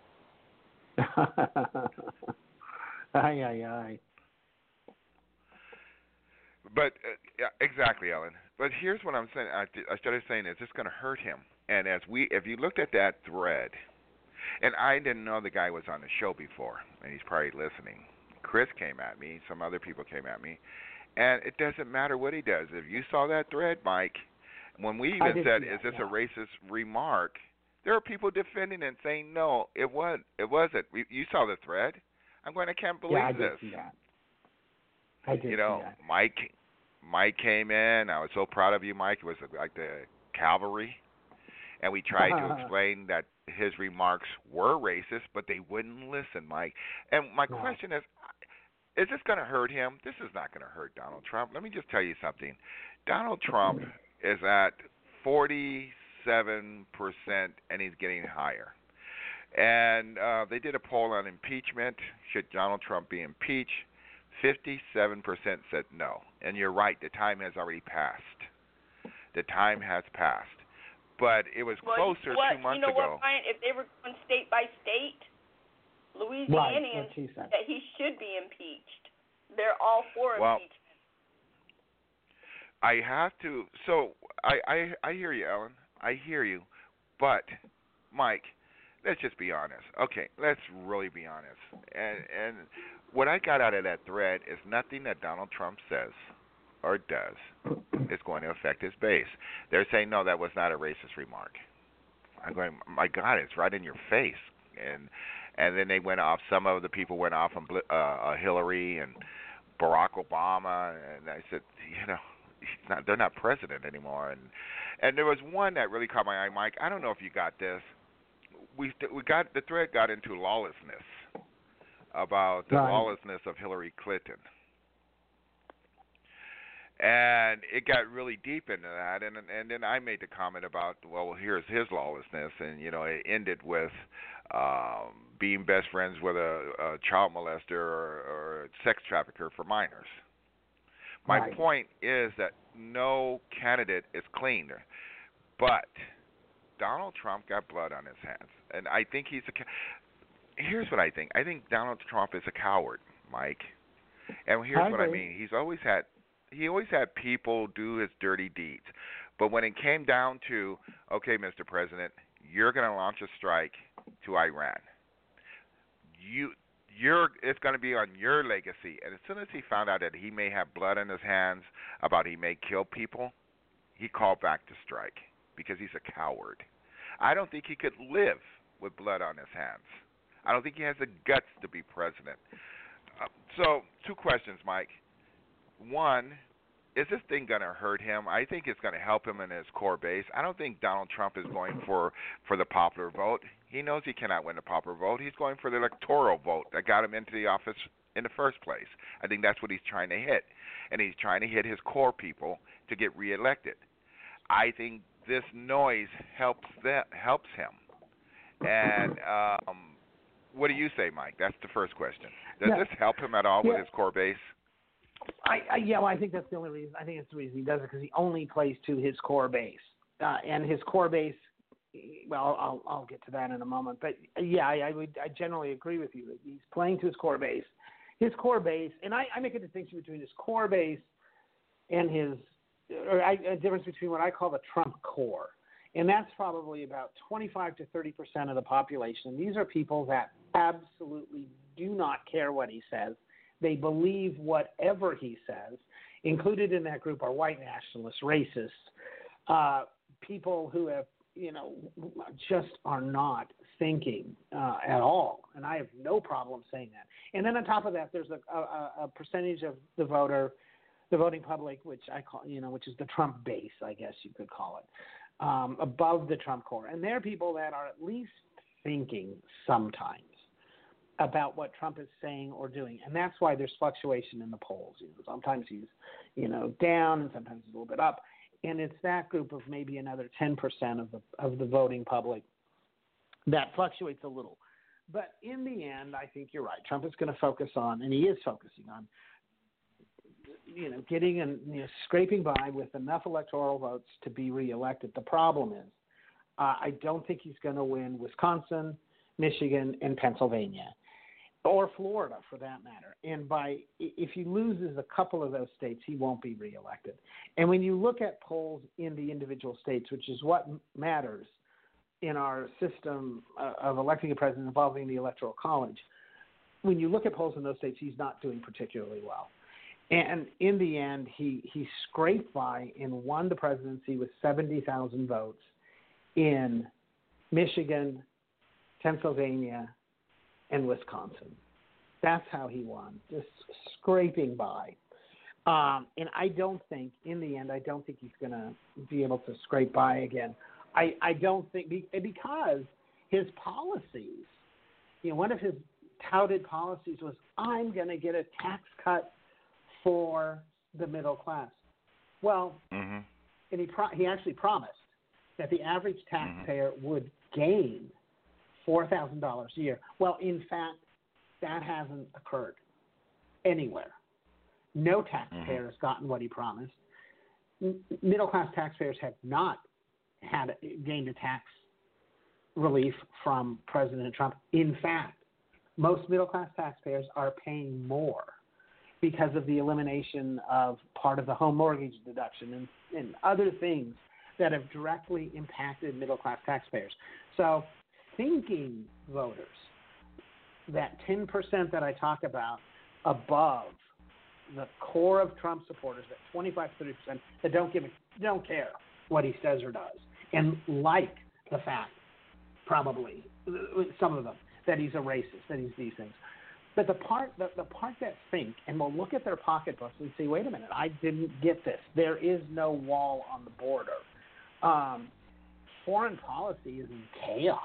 Aye. But exactly, Ellen. But here's what I'm saying. I started saying, is this going to hurt him? And if you looked at that thread, and I didn't know the guy was on the show before, and he's probably listening. Chris came at me. Some other people came at me. And it doesn't matter what he does. If you saw that thread, Mike, when we even said, is this a racist remark, there are people defending it and saying, no, it wasn't. You saw the thread? I can't believe this. I did see that. I did see that. Mike came in. I was so proud of you, Mike. It was like the cavalry. And we tried to explain that his remarks were racist, but they wouldn't listen, Mike. And my question is this going to hurt him? This is not going to hurt Donald Trump. Let me just tell you something. Donald Trump is at 47%, and he's getting higher. And they did a poll on impeachment. Should Donald Trump be impeached? 57% said no. And you're right. The time has already passed. The time has passed. But it was closer 2 months ago. You know what, Brian? If they were going state by state, Louisianians that he should be impeached. They're all for impeachment. I have to. So I hear you, Ellen. I hear you. But Mike, let's just be honest. Okay, let's really be honest. And what I got out of that thread is nothing that Donald Trump says or does is going to affect his base. They're saying, no, that was not a racist remark. I'm going, my God, it's right in your face. And then they went off. Some of the people went off on Hillary and Barack Obama, and I said, they're not president anymore. And there was one that really caught my eye, Mike. I don't know if you got this. The thread got into lawlessness, about the lawlessness of Hillary Clinton. And it got really deep into that, and then I made the comment about, well, here's his lawlessness, and it ended with being best friends with a child molester or a sex trafficker for minors. My point is that no candidate is clean, but Donald Trump got blood on his hands, and I think here's what I think. I think Donald Trump is a coward, Mike, and here's what I mean. He always had people do his dirty deeds. But when it came down to, okay, Mr. President, you're going to launch a strike to Iran. It's going to be on your legacy. And as soon as he found out that he may have blood on his hands, about he may kill people, he called back to strike because he's a coward. I don't think he could live with blood on his hands. I don't think he has the guts to be president. So, two questions, Mike. One, is this thing going to hurt him? I think it's going to help him in his core base. I don't think Donald Trump is going for the popular vote. He knows he cannot win the popular vote. He's going for the electoral vote that got him into the office in the first place. I think that's what he's trying to hit. And he's trying to hit his core people to get reelected. I think this noise helps him. And what do you say, Mike? That's the first question. Does this help him at all with his core base? I think that's the only reason. I think it's the reason he does it, because he only plays to his core base, and his core base. Well, I'll get to that in a moment. But I generally agree with you. He's playing to his core base. His core base, and I make a distinction between his core base and his a difference between what I call the Trump core. And that's probably about 25 to 30% of the population. These are people that absolutely do not care what he says. They believe whatever he says. Included in that group are white nationalists, racists, people who have, just are not thinking at all. And I have no problem saying that. And then on top of that, there's a percentage of the voting public, which I call, which is the Trump base, I guess you could call it, above the Trump core. And they're people that are at least thinking sometimes about what Trump is saying or doing. And that's why there's fluctuation in the polls. Sometimes he's, down and sometimes he's a little bit up. And it's that group of maybe another 10% of the voting public that fluctuates a little. But in the end, I think you're right. Trump is going to focus on, and he is focusing on, getting and scraping by with enough electoral votes to be reelected. The problem is, I don't think he's going to win Wisconsin, Michigan, and Pennsylvania, or Florida for that matter. And if he loses a couple of those states, he won't be reelected. And when you look at polls in the individual states, which is what matters in our system of electing a president involving the Electoral College, when you look at polls in those states, he's not doing particularly well. And in the end, he scraped by and won the presidency with 70,000 votes in Michigan, Pennsylvania, and Wisconsin. That's how he won, just scraping by. And I don't think, in the end, he's going to be able to scrape by again. I don't think, because his policies, one of his touted policies was, I'm going to get a tax cut for the middle class. Well, and he actually promised that the average taxpayer would gain $4,000 a year. Well, in fact, that hasn't occurred anywhere. No taxpayer has gotten what he promised. Middle-class taxpayers have not gained a tax relief from President Trump. In fact, most middle-class taxpayers are paying more because of the elimination of part of the home mortgage deduction and other things that have directly impacted middle-class taxpayers. So thinking voters, that 10% that I talk about above the core of Trump supporters, that 25 to 30% that don't care what he says or does, and like the fact, probably, some of them, that he's a racist, that he's these things. But the part that think and will look at their pocketbooks and say, wait a minute, I didn't get this. There is no wall on the border. Foreign policy is in chaos.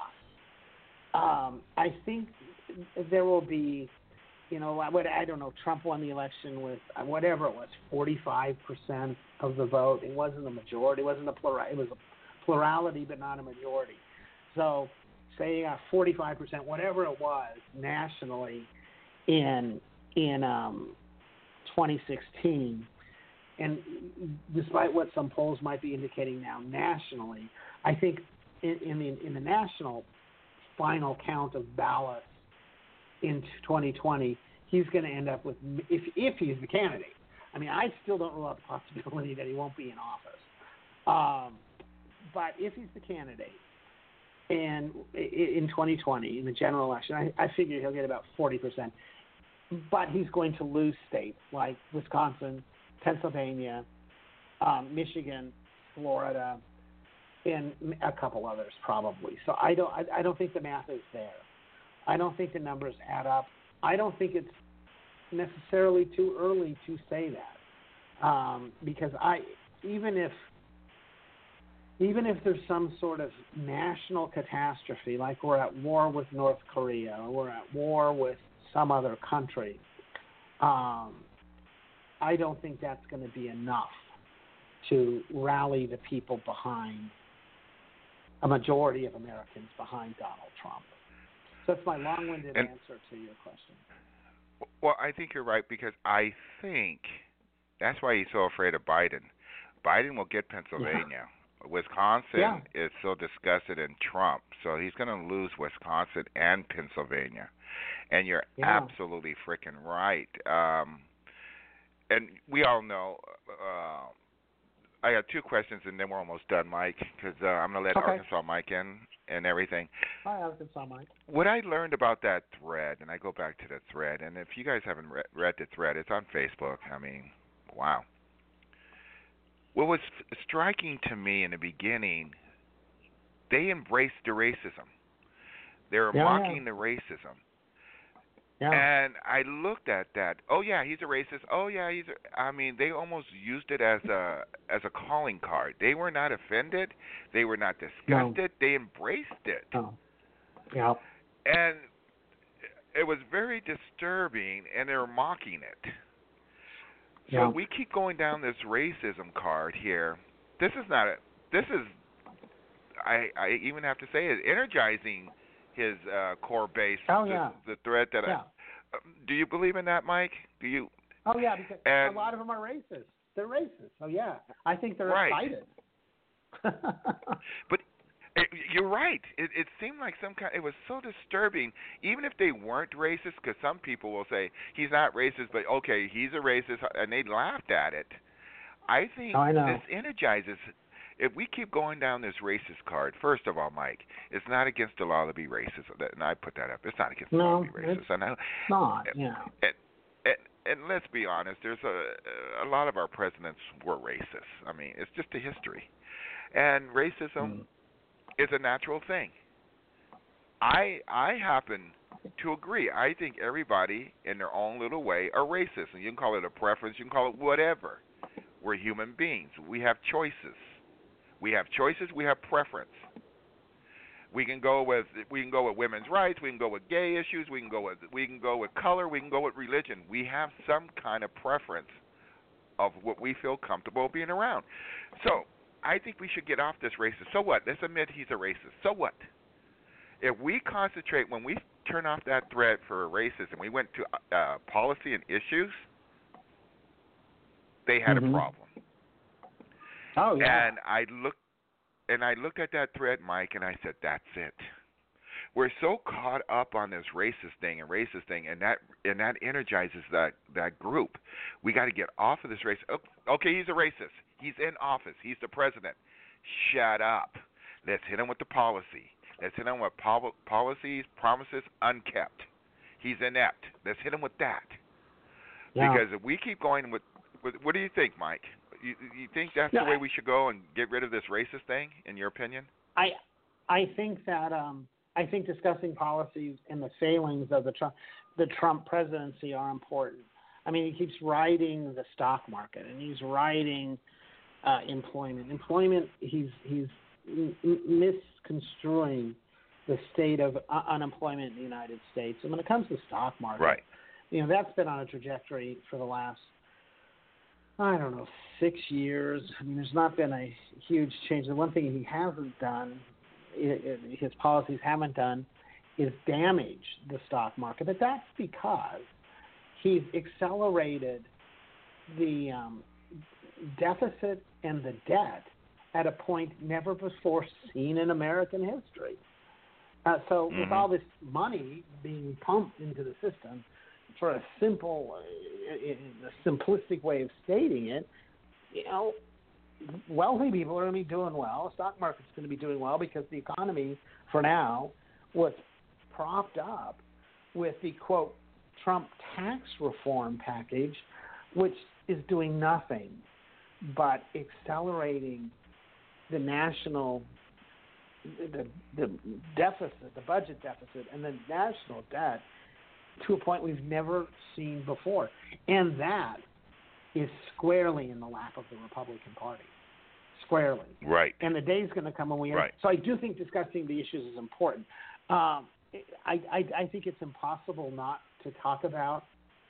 I think there will be, I don't know, Trump won the election with whatever it was, 45% of the vote. It wasn't a majority. It wasn't a plurality. It was a plurality, but not a majority. So say 45%, whatever it was, nationally in 2016. And despite what some polls might be indicating now nationally, I think in the national final count of ballots in 2020, he's going to end up with, if he's the candidate. I mean, I still don't rule out the possibility that he won't be in office. But if he's the candidate, and in 2020, in the general election, I figure he'll get about 40%. But he's going to lose states like Wisconsin, Pennsylvania, Michigan, Florida, and a couple others probably. So I don't think the math is there. I don't think the numbers add up. I don't think it's necessarily too early to say that, because even if there's some sort of national catastrophe, like we're at war with North Korea or we're at war with some other country, I don't think that's going to be enough to rally the people behind, a majority of Americans behind Donald Trump. So that's my long-winded answer to your question. Well, I think you're right, because I think that's why he's so afraid of Biden. Biden will get Pennsylvania. Yeah. Wisconsin is so disgusted in Trump, so he's going to lose Wisconsin and Pennsylvania. And you're absolutely freaking right. And we all know I got 2 questions, and then we're almost done, Mike, because I'm going to let Arkansas Mike in and everything. Hi, Arkansas Mike. What I learned about that thread, and I go back to the thread, and if you guys haven't read the thread, it's on Facebook. I mean, wow. What was striking to me in the beginning, they embraced the racism. They were mocking the racism. Yeah. And I looked at that. Oh yeah, he's a racist. Oh yeah, I mean, they almost used it as a calling card. They were not offended. They were not disgusted. No. They embraced it. Oh. Yeah. And it was very disturbing, and they were mocking it. So we keep going down this racism card here. This is I even have to say it, energizing his core base. The threat that do you believe in that, Mike? Do you? Oh yeah, because a lot of them are racist. They're racist. Oh yeah, I think they're excited. But you're right. It seemed like it was so disturbing, even if they weren't racist, because some people will say he's not racist, but okay, he's a racist, and they laughed at it. I think this energizes. If we keep going down this racist card, first of all, Mike, it's not against the law to be racist, and I put that up. It's not against the law to be racist. It's not. Yeah. And let's be honest. There's a lot of our presidents were racist. I mean, it's just a history, and racism is a natural thing. I happen to agree. I think everybody in their own little way are racist, and you can call it a preference, you can call it whatever. We're human beings. We have choices. We have choices. We have preference. We can go with women's rights. We can go with gay issues. We can go with color. We can go with religion. We have some kind of preference of what we feel comfortable being around. So I think we should get off this racist. So what? Let's admit he's a racist. So what? If we concentrate, when we turn off that thread for racism, we went to policy and issues, they had a problem. Oh yeah. And I looked at that thread, Mike, and I said, that's it. We're so caught up on this racist thing, and that energizes that group. We got to get off of this race. Okay, he's a racist. He's in office. He's the president. Shut up. Let's hit him with the policy. Let's hit him with policies, promises unkept. He's inept. Let's hit him with that. Yeah. Because if we keep going with what do you think, Mike? You think that's the way we should go and get rid of this racist thing, in your opinion? I think that I think discussing policies and the failings of the Trump presidency are important. I mean, he keeps riding the stock market, and he's riding employment. He's misconstruing the state of unemployment in the United States. And when it comes to the stock market, that's been on a trajectory for the last, 6 years. I mean, there's not been a huge change. The one thing he hasn't done, his policies haven't done, is damage the stock market. But that's because he's accelerated the deficit and the debt at a point never before seen in American history. So with all this money being pumped into the system, for a simplistic way of stating it, wealthy people are going to be doing well. The stock market's going to be doing well because the economy, for now, was propped up with the, quote, Trump tax reform package, which is doing nothing but accelerating the national the deficit, the budget deficit, and the national debt to a point we've never seen before. And that is squarely in the lap of the Republican Party. Squarely. Right. And the day's going to come when we... Right. So I do think discussing the issues is important. I think it's impossible not to talk about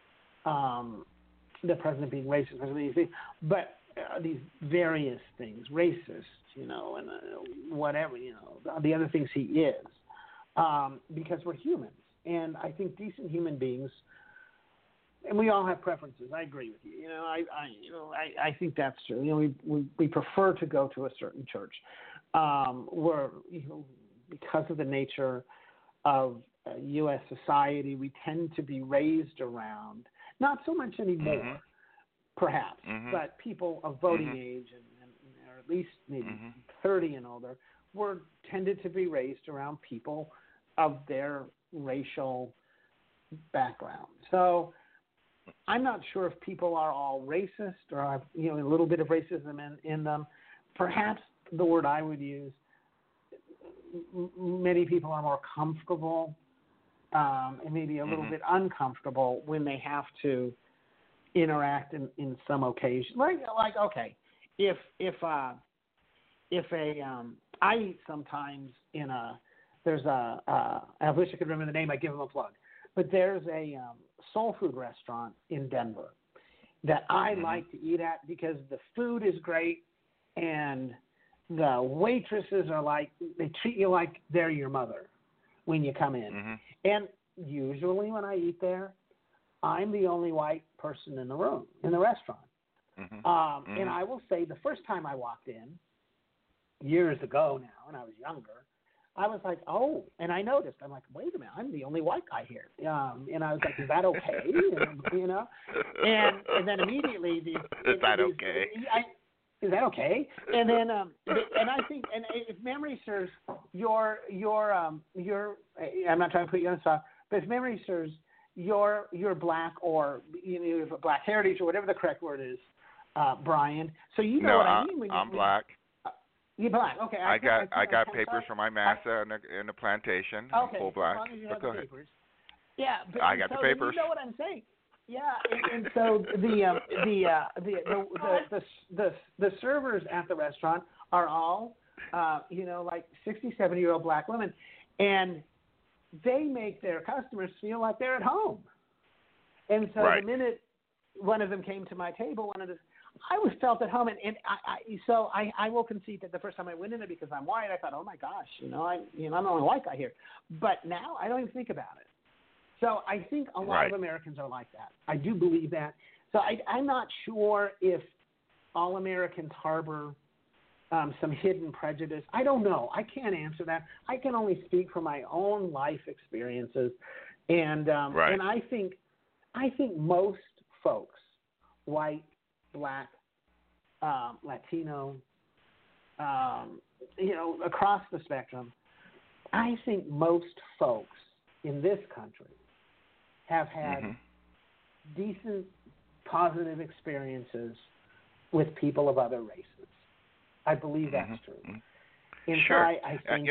the president being racist, but these various things, racist, and whatever, the other things he is, because we're humans. And I think decent human beings, and we all have preferences. I agree with you. I think that's true. We prefer to go to a certain church. We're because of the nature of U.S. society, we tend to be raised around, not so much anymore, perhaps, but people of voting age and at least maybe 30 and older, were tended to be raised around people of their racial background. So I'm not sure if people are all racist or have, a little bit of racism in them. Perhaps the word I would use, many people are more comfortable and maybe a little bit uncomfortable when they have to interact in some occasion. Like okay, if I eat sometimes there's I wish I could remember the name. I give them a plug, but there's a soul food restaurant in Denver that I like to eat at because the food is great and the waitresses are they treat you like they're your mother when you come in. And usually when I eat there, I'm the only white person in the room, in the restaurant. And I will say the first time I walked in, years ago now, and I was younger, I was like, oh, and I noticed, I'm like, wait a minute, I'm the only white guy here. And I was like, is that okay? And then immediately is that okay? Is that okay? And then, and I think, and if memory serves, your I'm not trying to put you on the spot, but if memory serves, you're black or you have black heritage or whatever the correct word is, Brian. So you know what I mean. I'm black. You're black. Okay. I got papers from my massa in the plantation. Okay. I'm full black. As long as you have Go the ahead. papers. Yeah. But, I got the papers. You know what I'm saying? Yeah, and so the servers at the restaurant are all, like 60, 70-year-old black women, and they make their customers feel like they're at home. And so the minute one of them came to my table, I was felt at home, and I will concede that the first time I went in there because I'm white, I thought, oh my gosh, I'm the only white guy here. But now I don't even think about it. So I think a lot of Americans are like that. I do believe that. So I'm not sure if all Americans harbor some hidden prejudice. I don't know. I can't answer that. I can only speak from my own life experiences, and I think most folks, white, black, Latino, across the spectrum, I think most folks in this country have had decent, positive experiences with people of other races. I believe that's true. And sure. So I think,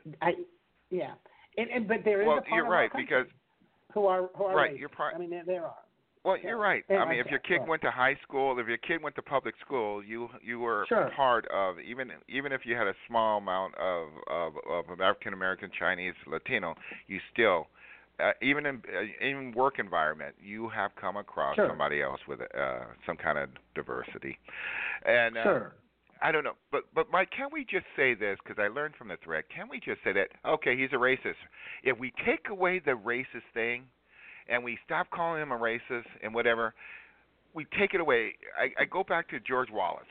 but there is a part you're of right, our country because who are right. racist. I mean, there are. Well, you're right. I mean, if your kid went to high school, if your kid went to public school, you were part of, even if you had a small amount of African American, Chinese, Latino, you still, even in work environment, you have come across somebody else with some kind of diversity. And I don't know, but Mike, can we just say this, because I learned from the thread, can we just say that, okay, he's a racist. If we take away the racist thing, and we stop calling him a racist and whatever, we take it away. I go back to George Wallace,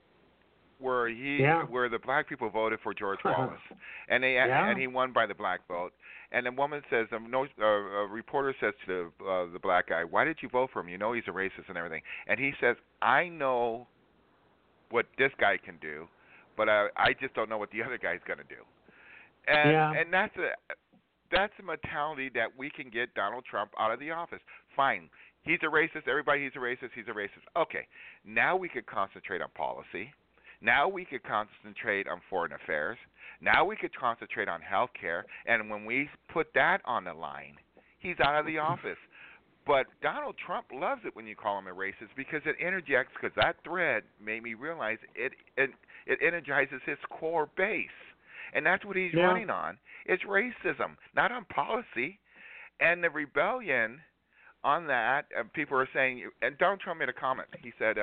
where the black people voted for George Wallace, and and he won by the black vote. And the woman says, a reporter says to the black guy, "Why did you vote for him? You know he's a racist and everything." And he says, "I know what this guy can do, but I just don't know what the other guy's going to do." And that's a mentality that we can get Donald Trump out of the office. Fine. He's a racist. He's a racist. Okay. Now we could concentrate on policy. Now we could concentrate on foreign affairs. Now we could concentrate on health care. And when we put that on the line, he's out of the office. But Donald Trump loves it when you call him a racist because it interjects, because that thread made me realize it energizes his core base. And that's what he's running on. It's racism, not on policy. And the rebellion on that, people are saying, and Donald Trump made a comment. He said,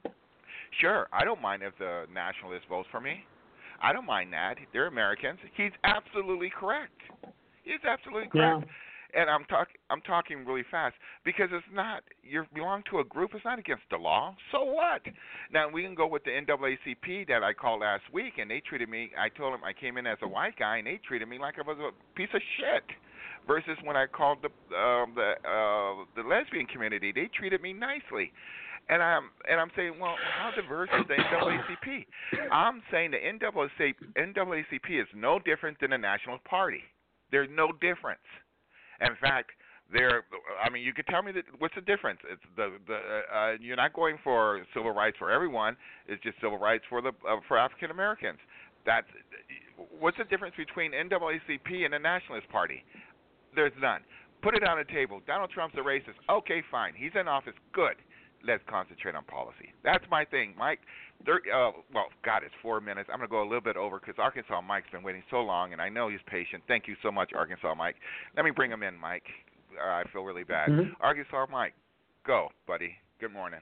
sure, I don't mind if the nationalists vote for me. I don't mind that. They're Americans. He's absolutely correct. He's absolutely correct. Yeah. And I'm talking really fast because it's not, you belong to a group, it's not against the law. So what? Now, we can go with the NAACP that I called last week, and they treated me, I told them I came in as a white guy, and they treated me like I was a piece of shit. Versus when I called the lesbian community, they treated me nicely. And I'm saying, well, how diverse is the NAACP? I'm saying the NAACP is no different than the National Party. There's no difference. In fact, you could tell me what's the difference? It's you're not going for civil rights for everyone. It's just civil rights for African Americans. What's the difference between NAACP and the Nationalist Party? There's none. Put it on the table. Donald Trump's a racist. Okay, fine. He's in office. Good. Let's concentrate on policy. That's my thing, Mike. It's 4 minutes. I'm going to go a little bit over because Arkansas Mike's been waiting so long, and I know he's patient. Thank you so much, Arkansas Mike. Let me bring him in, Mike. I feel really bad. Mm-hmm. Arkansas Mike, go, buddy. Good morning.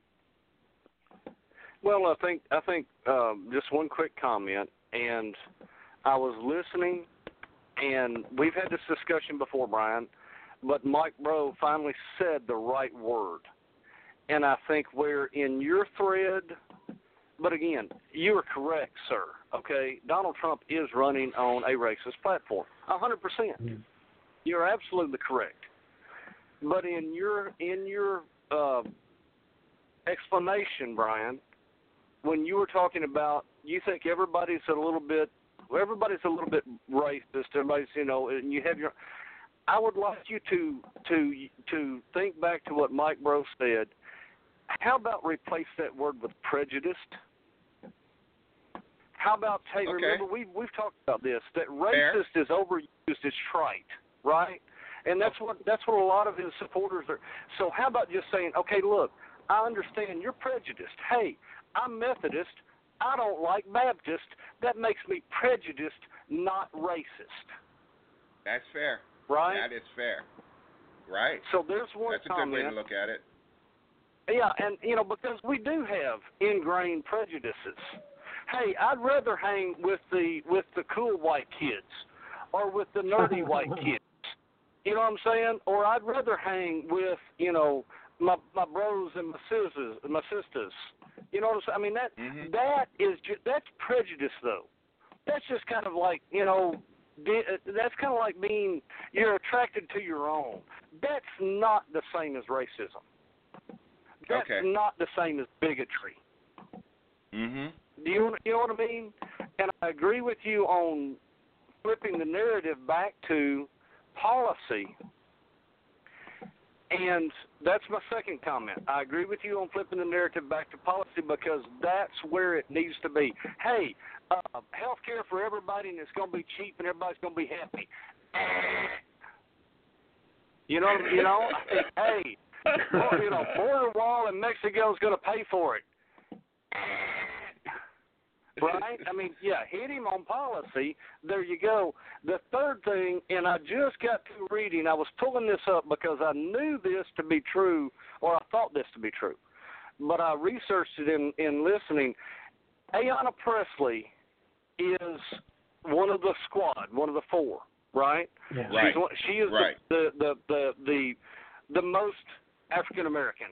Well, I think just one quick comment, and I was listening, and we've had this discussion before, Brian, but Mike Rowe finally said the right word. And I think we're in your thread, but again, you are correct, sir, okay? Donald Trump is running on a racist platform, 100%. Mm-hmm. You're absolutely correct. But in your explanation, Brian, when you were talking about you think everybody's a little bit racist, everybody's, and you have your – I would like you to think back to what Mike Rowe said. How about replace that word with prejudiced? How about, remember, we've talked about this, that racist is overused, it's trite, right? And that's what a lot of his supporters are. So how about just saying, okay, look, I understand you're prejudiced. Hey, I'm Methodist. I don't like Baptist. That makes me prejudiced, not racist. That's fair. Right? That is fair. Right. So there's one That's a good way to look at it. Yeah, and, because we do have ingrained prejudices. Hey, I'd rather hang with the cool white kids or with the nerdy white kids. You know what I'm saying? Or I'd rather hang with, my bros and my sisters. You know what I'm saying? I mean, that's prejudice, though. That's just kind of like, that's kind of like being, you're attracted to your own. That's not the same as racism. That's not the same as bigotry. Mm-hmm. Do you know what I mean? And I agree with you on flipping the narrative back to policy. And that's my second comment. I agree with you on flipping the narrative back to policy because that's where it needs to be. Hey, health care for everybody and it's going to be cheap and everybody's going to be happy. I think, hey, border wall and Mexico's going to pay for it. Right? I mean, hit him on policy. There you go. The third thing, and I just got to reading, I was pulling this up because I knew this to be true, or I thought this to be true, but I researched it in listening. Ayanna Pressley is one of the squad, one of the four, right? Yeah. Right. She is right. the most African American,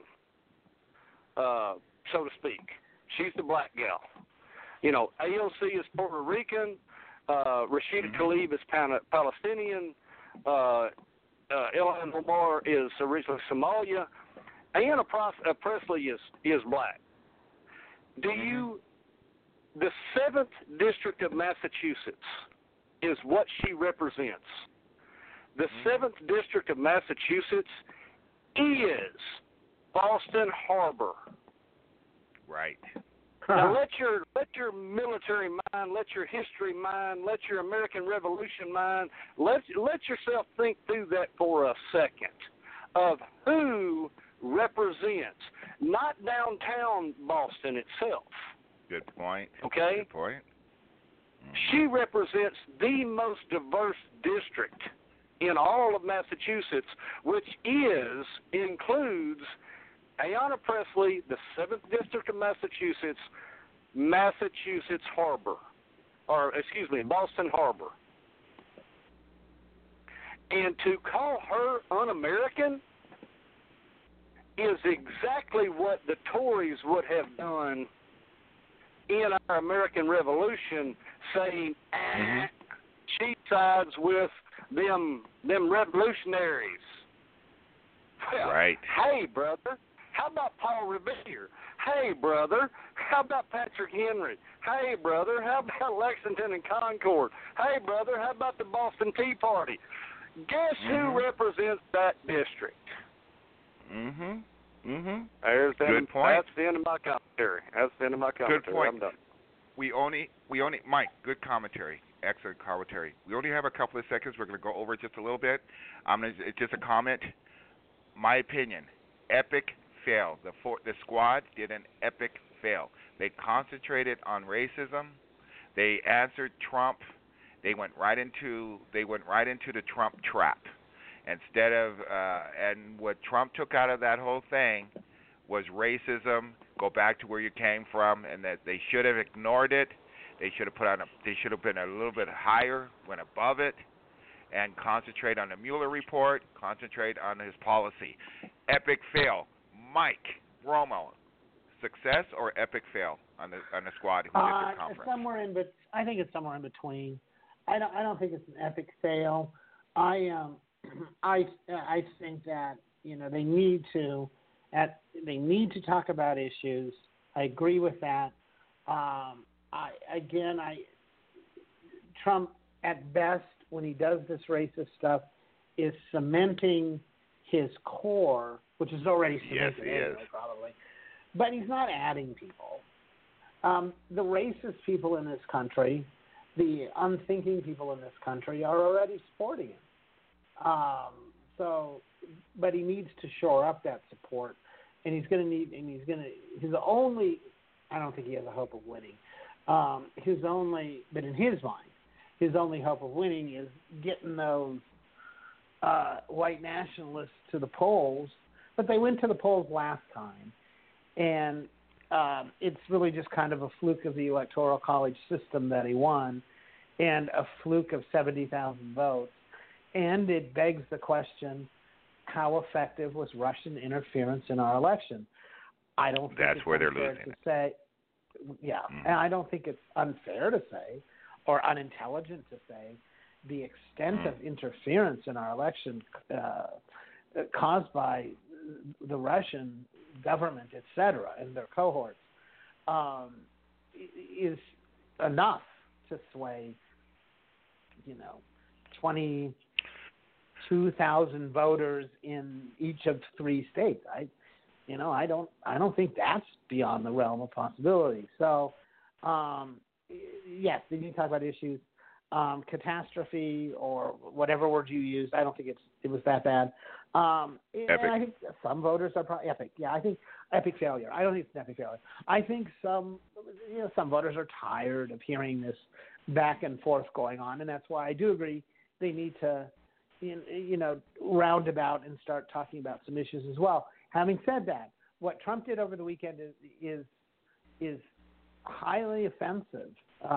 so to speak. She's the black gal. AOC is Puerto Rican. Rashida Tlaib is Palestinian. Ilhan Omar is originally Somalia. Ayanna Pressley is black. The 7th District of Massachusetts is what she represents. The 7th District of Massachusetts is Boston Harbor. Right. Now let your military mind, let your history mind, let your American Revolution mind, let yourself think through that for a second of who represents, not downtown Boston itself. Good point. Okay? Good point. She represents the most diverse district in all of Massachusetts, which includes Ayanna Pressley, the 7th District of Massachusetts, Boston Harbor. And to call her un-American is exactly what the Tories would have done in our American Revolution, saying, she sides with them revolutionaries. Well, right. Hey, brother. How about Paul Revere? Hey, brother. How about Patrick Henry? Hey, brother. How about Lexington and Concord? Hey, brother. How about the Boston Tea Party? Guess who represents that district? There's Good point. That's the end of my commentary. Good point. I'm done. We only, Mike, good commentary. Excellent commentary. We only have a couple of seconds. We're going to go over it just a little bit. It's just a comment. My opinion, epic fail. The squad did an epic fail. They concentrated on racism. They answered Trump. They went right into the Trump trap. Instead of and what Trump took out of that whole thing was racism. Go back to where you came from, and that they should have ignored it. They should have been a little bit higher, went above it, and concentrate on the Mueller report. Concentrate on his policy. Epic fail. Mike Romo, success or epic fail on the squad who did the conference? I think it's somewhere in between. I don't think it's an epic fail. I think that they need to talk about issues. I agree with that. Trump at best when he does this racist stuff is cementing his core, which is already cemented anyway, probably. But he's not adding people. The racist people in this country, the unthinking people in this country, are already supporting him. But he needs to shore up that support, and I don't think he has a hope of winning. But in his mind, his only hope of winning is getting those white nationalists to the polls. But they went to the polls last time, and it's really just kind of a fluke of the Electoral College system that he won, and a fluke of 70,000 votes. And it begs the question, how effective was Russian interference in our election? I don't think that's it's where they're unfair losing to say. Yeah, and I don't think it's unfair to say or unintelligent to say the extent of interference in our election caused by the Russian government, et cetera, and their cohorts is enough to sway, 22,000 voters in each of 3 states. I don't think that's beyond the realm of possibility. So, yes, they need to talk about issues. Catastrophe or whatever word you used, I don't think it was that bad. Epic. I think some voters are probably epic. Yeah, I think epic failure. I don't think it's an epic failure. I think some voters are tired of hearing this back and forth going on, and that's why I do agree they need to, roundabout and start talking about some issues as well. Having said that, what Trump did over the weekend is highly offensive,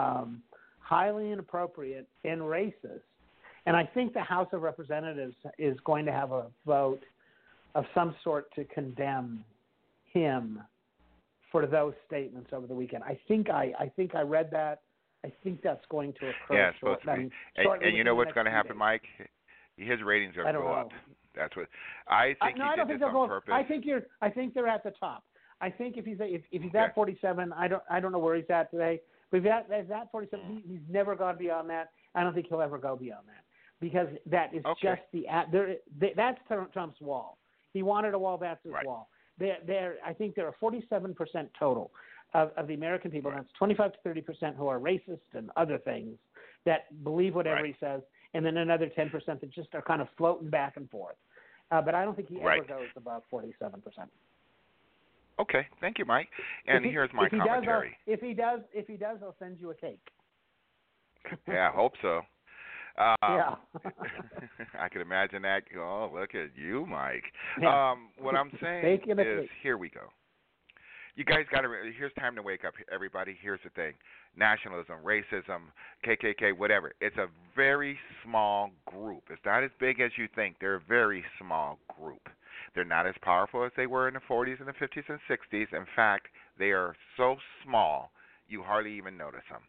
highly inappropriate, and racist. And I think the House of Representatives is going to have a vote of some sort to condemn him for those statements over the weekend. I think I read that. I think that's going to occur. Yeah, it's supposed to be. And you know what's going to happen, Mike? His ratings are going to go up. That's what I think. He did this on purpose. I think they're at the top. I think if he's at 47, I don't know where he's at today. But if he's at 47, he's never gone beyond that. I don't think he'll ever go beyond that because that is just that's Trump's wall. He wanted a wall. That's his wall. I think there are 47% total of the American people. That's 25 to 30% who are racist and other things that believe whatever he says, and then another 10% that just are kind of floating back and forth. But I don't think he ever goes above 47%. Okay, thank you, Mike. And here's my commentary. If he does, I'll send you a cake. Yeah, I hope so. Yeah. I can imagine that. Oh, look at you, Mike. Yeah. What I'm saying is, here we go. You guys got to. Here's time to wake up, everybody. Here's the thing: nationalism, racism, KKK, whatever. It's a very small group. It's not as big as you think. They're a very small group. They're not as powerful as they were in the 40s and the 50s and 60s. In fact, they are so small you hardly even notice them.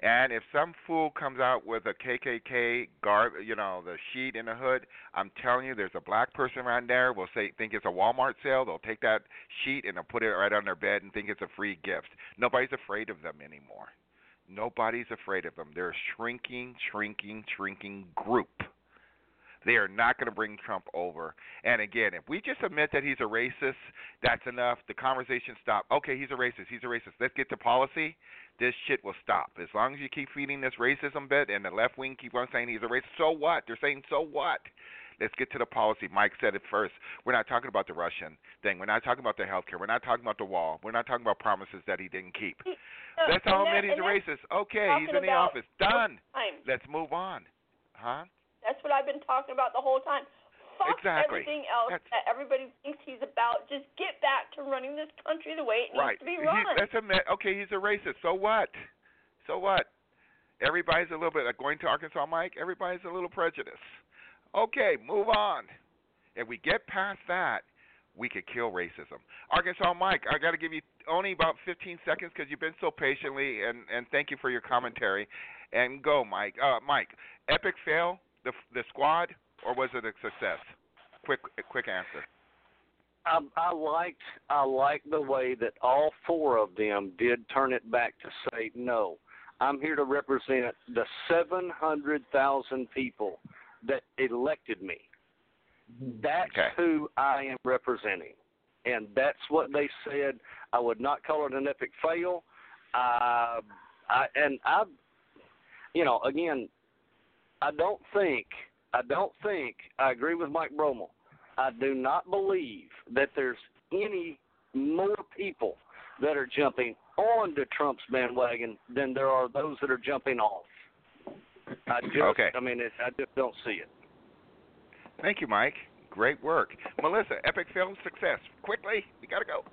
And if some fool comes out with a KKK the sheet in the hood, I'm telling you, there's a black person around there will think it's a Walmart sale. They'll take that sheet and they'll put it right on their bed and think it's a free gift. Nobody's afraid of them anymore. Nobody's afraid of them. They're a shrinking group. They are not going to bring Trump over. And again, if we just admit that he's a racist, that's enough. The conversation stops. Okay, he's a racist. Let's get to policy. This shit will stop. As long as you keep feeding this racism bit and the left wing keep on saying he's a racist, so what? They're saying, so what? Let's get to the policy. Mike said it first. We're not talking about the Russian thing. We're not talking about the health care. We're not talking about the wall. We're not talking about promises that he didn't keep. Let's all admit he's a racist. Okay, he's in the office. Done. Let's move on. Huh? That's what I've been talking about the whole time. Fuck exactly. everything else that everybody thinks he's about. Just get back to running this country the way it needs to be run. Let's admit, okay, he's a racist. So what? Everybody's a little bit, like going to Arkansas, Mike, everybody's a little prejudiced. Okay, move on. If we get past that, we could kill racism. Arkansas, Mike, I got to give you only about 15 seconds because you've been so patiently, and thank you for your commentary. And go, Mike. Mike, epic fail, the squad, or was it a success? Quick answer. I liked the way that all four of them did turn it back to say, no, I'm here to represent the 700,000 people that elected me. That's who I am representing. And that's what they said. I would not call it an epic fail. Again, I agree with Mike Bromell. I do not believe that there's any more people that are jumping on to Trump's bandwagon than there are those that are jumping off. I just don't see it. Thank you, Mike. Great work. Melissa, epic fail, success. Quickly, we got to go.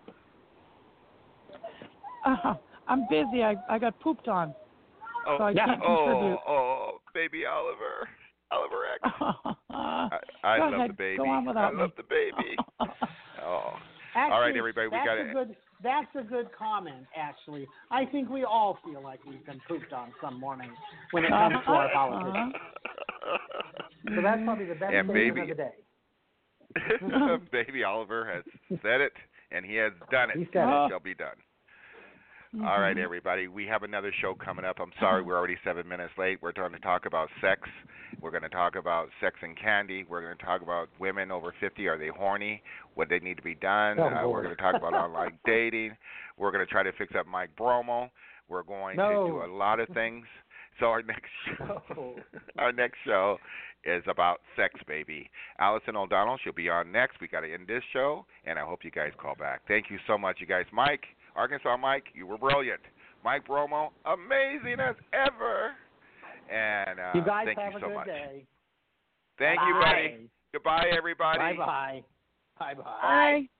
I'm busy. I got pooped on. Oh, so I can't contribute. Baby Oliver. Oliver X. I Go love ahead. the baby. Go on without I love the baby. Actually, all right, everybody, we got it. That's a good comment, actually. I think we all feel like we've been pooped on some morning when it comes to our politics. So that's probably the best statement of the day. Baby Oliver has said it, and he has done it. He said it. It shall be done. All right, everybody. We have another show coming up. I'm sorry we're already 7 minutes late. We're going to talk about sex. We're going to talk about sex and candy. We're going to talk about women over 50. Are they horny? What they need to be done? We're going to talk about online dating. We're going to try to fix up Mike Bromell. We're going to do a lot of things. So our next show is about sex, baby. Allison O'Donnell, she'll be on next. We got to end this show, and I hope you guys call back. Thank you so much, you guys. Mike, Arkansas Mike, you were brilliant. Mike Bromell, amazing as ever. And you guys thank have you a so good much. Day. Thank you, buddy. Goodbye, everybody. Bye-bye. Bye-bye. Bye.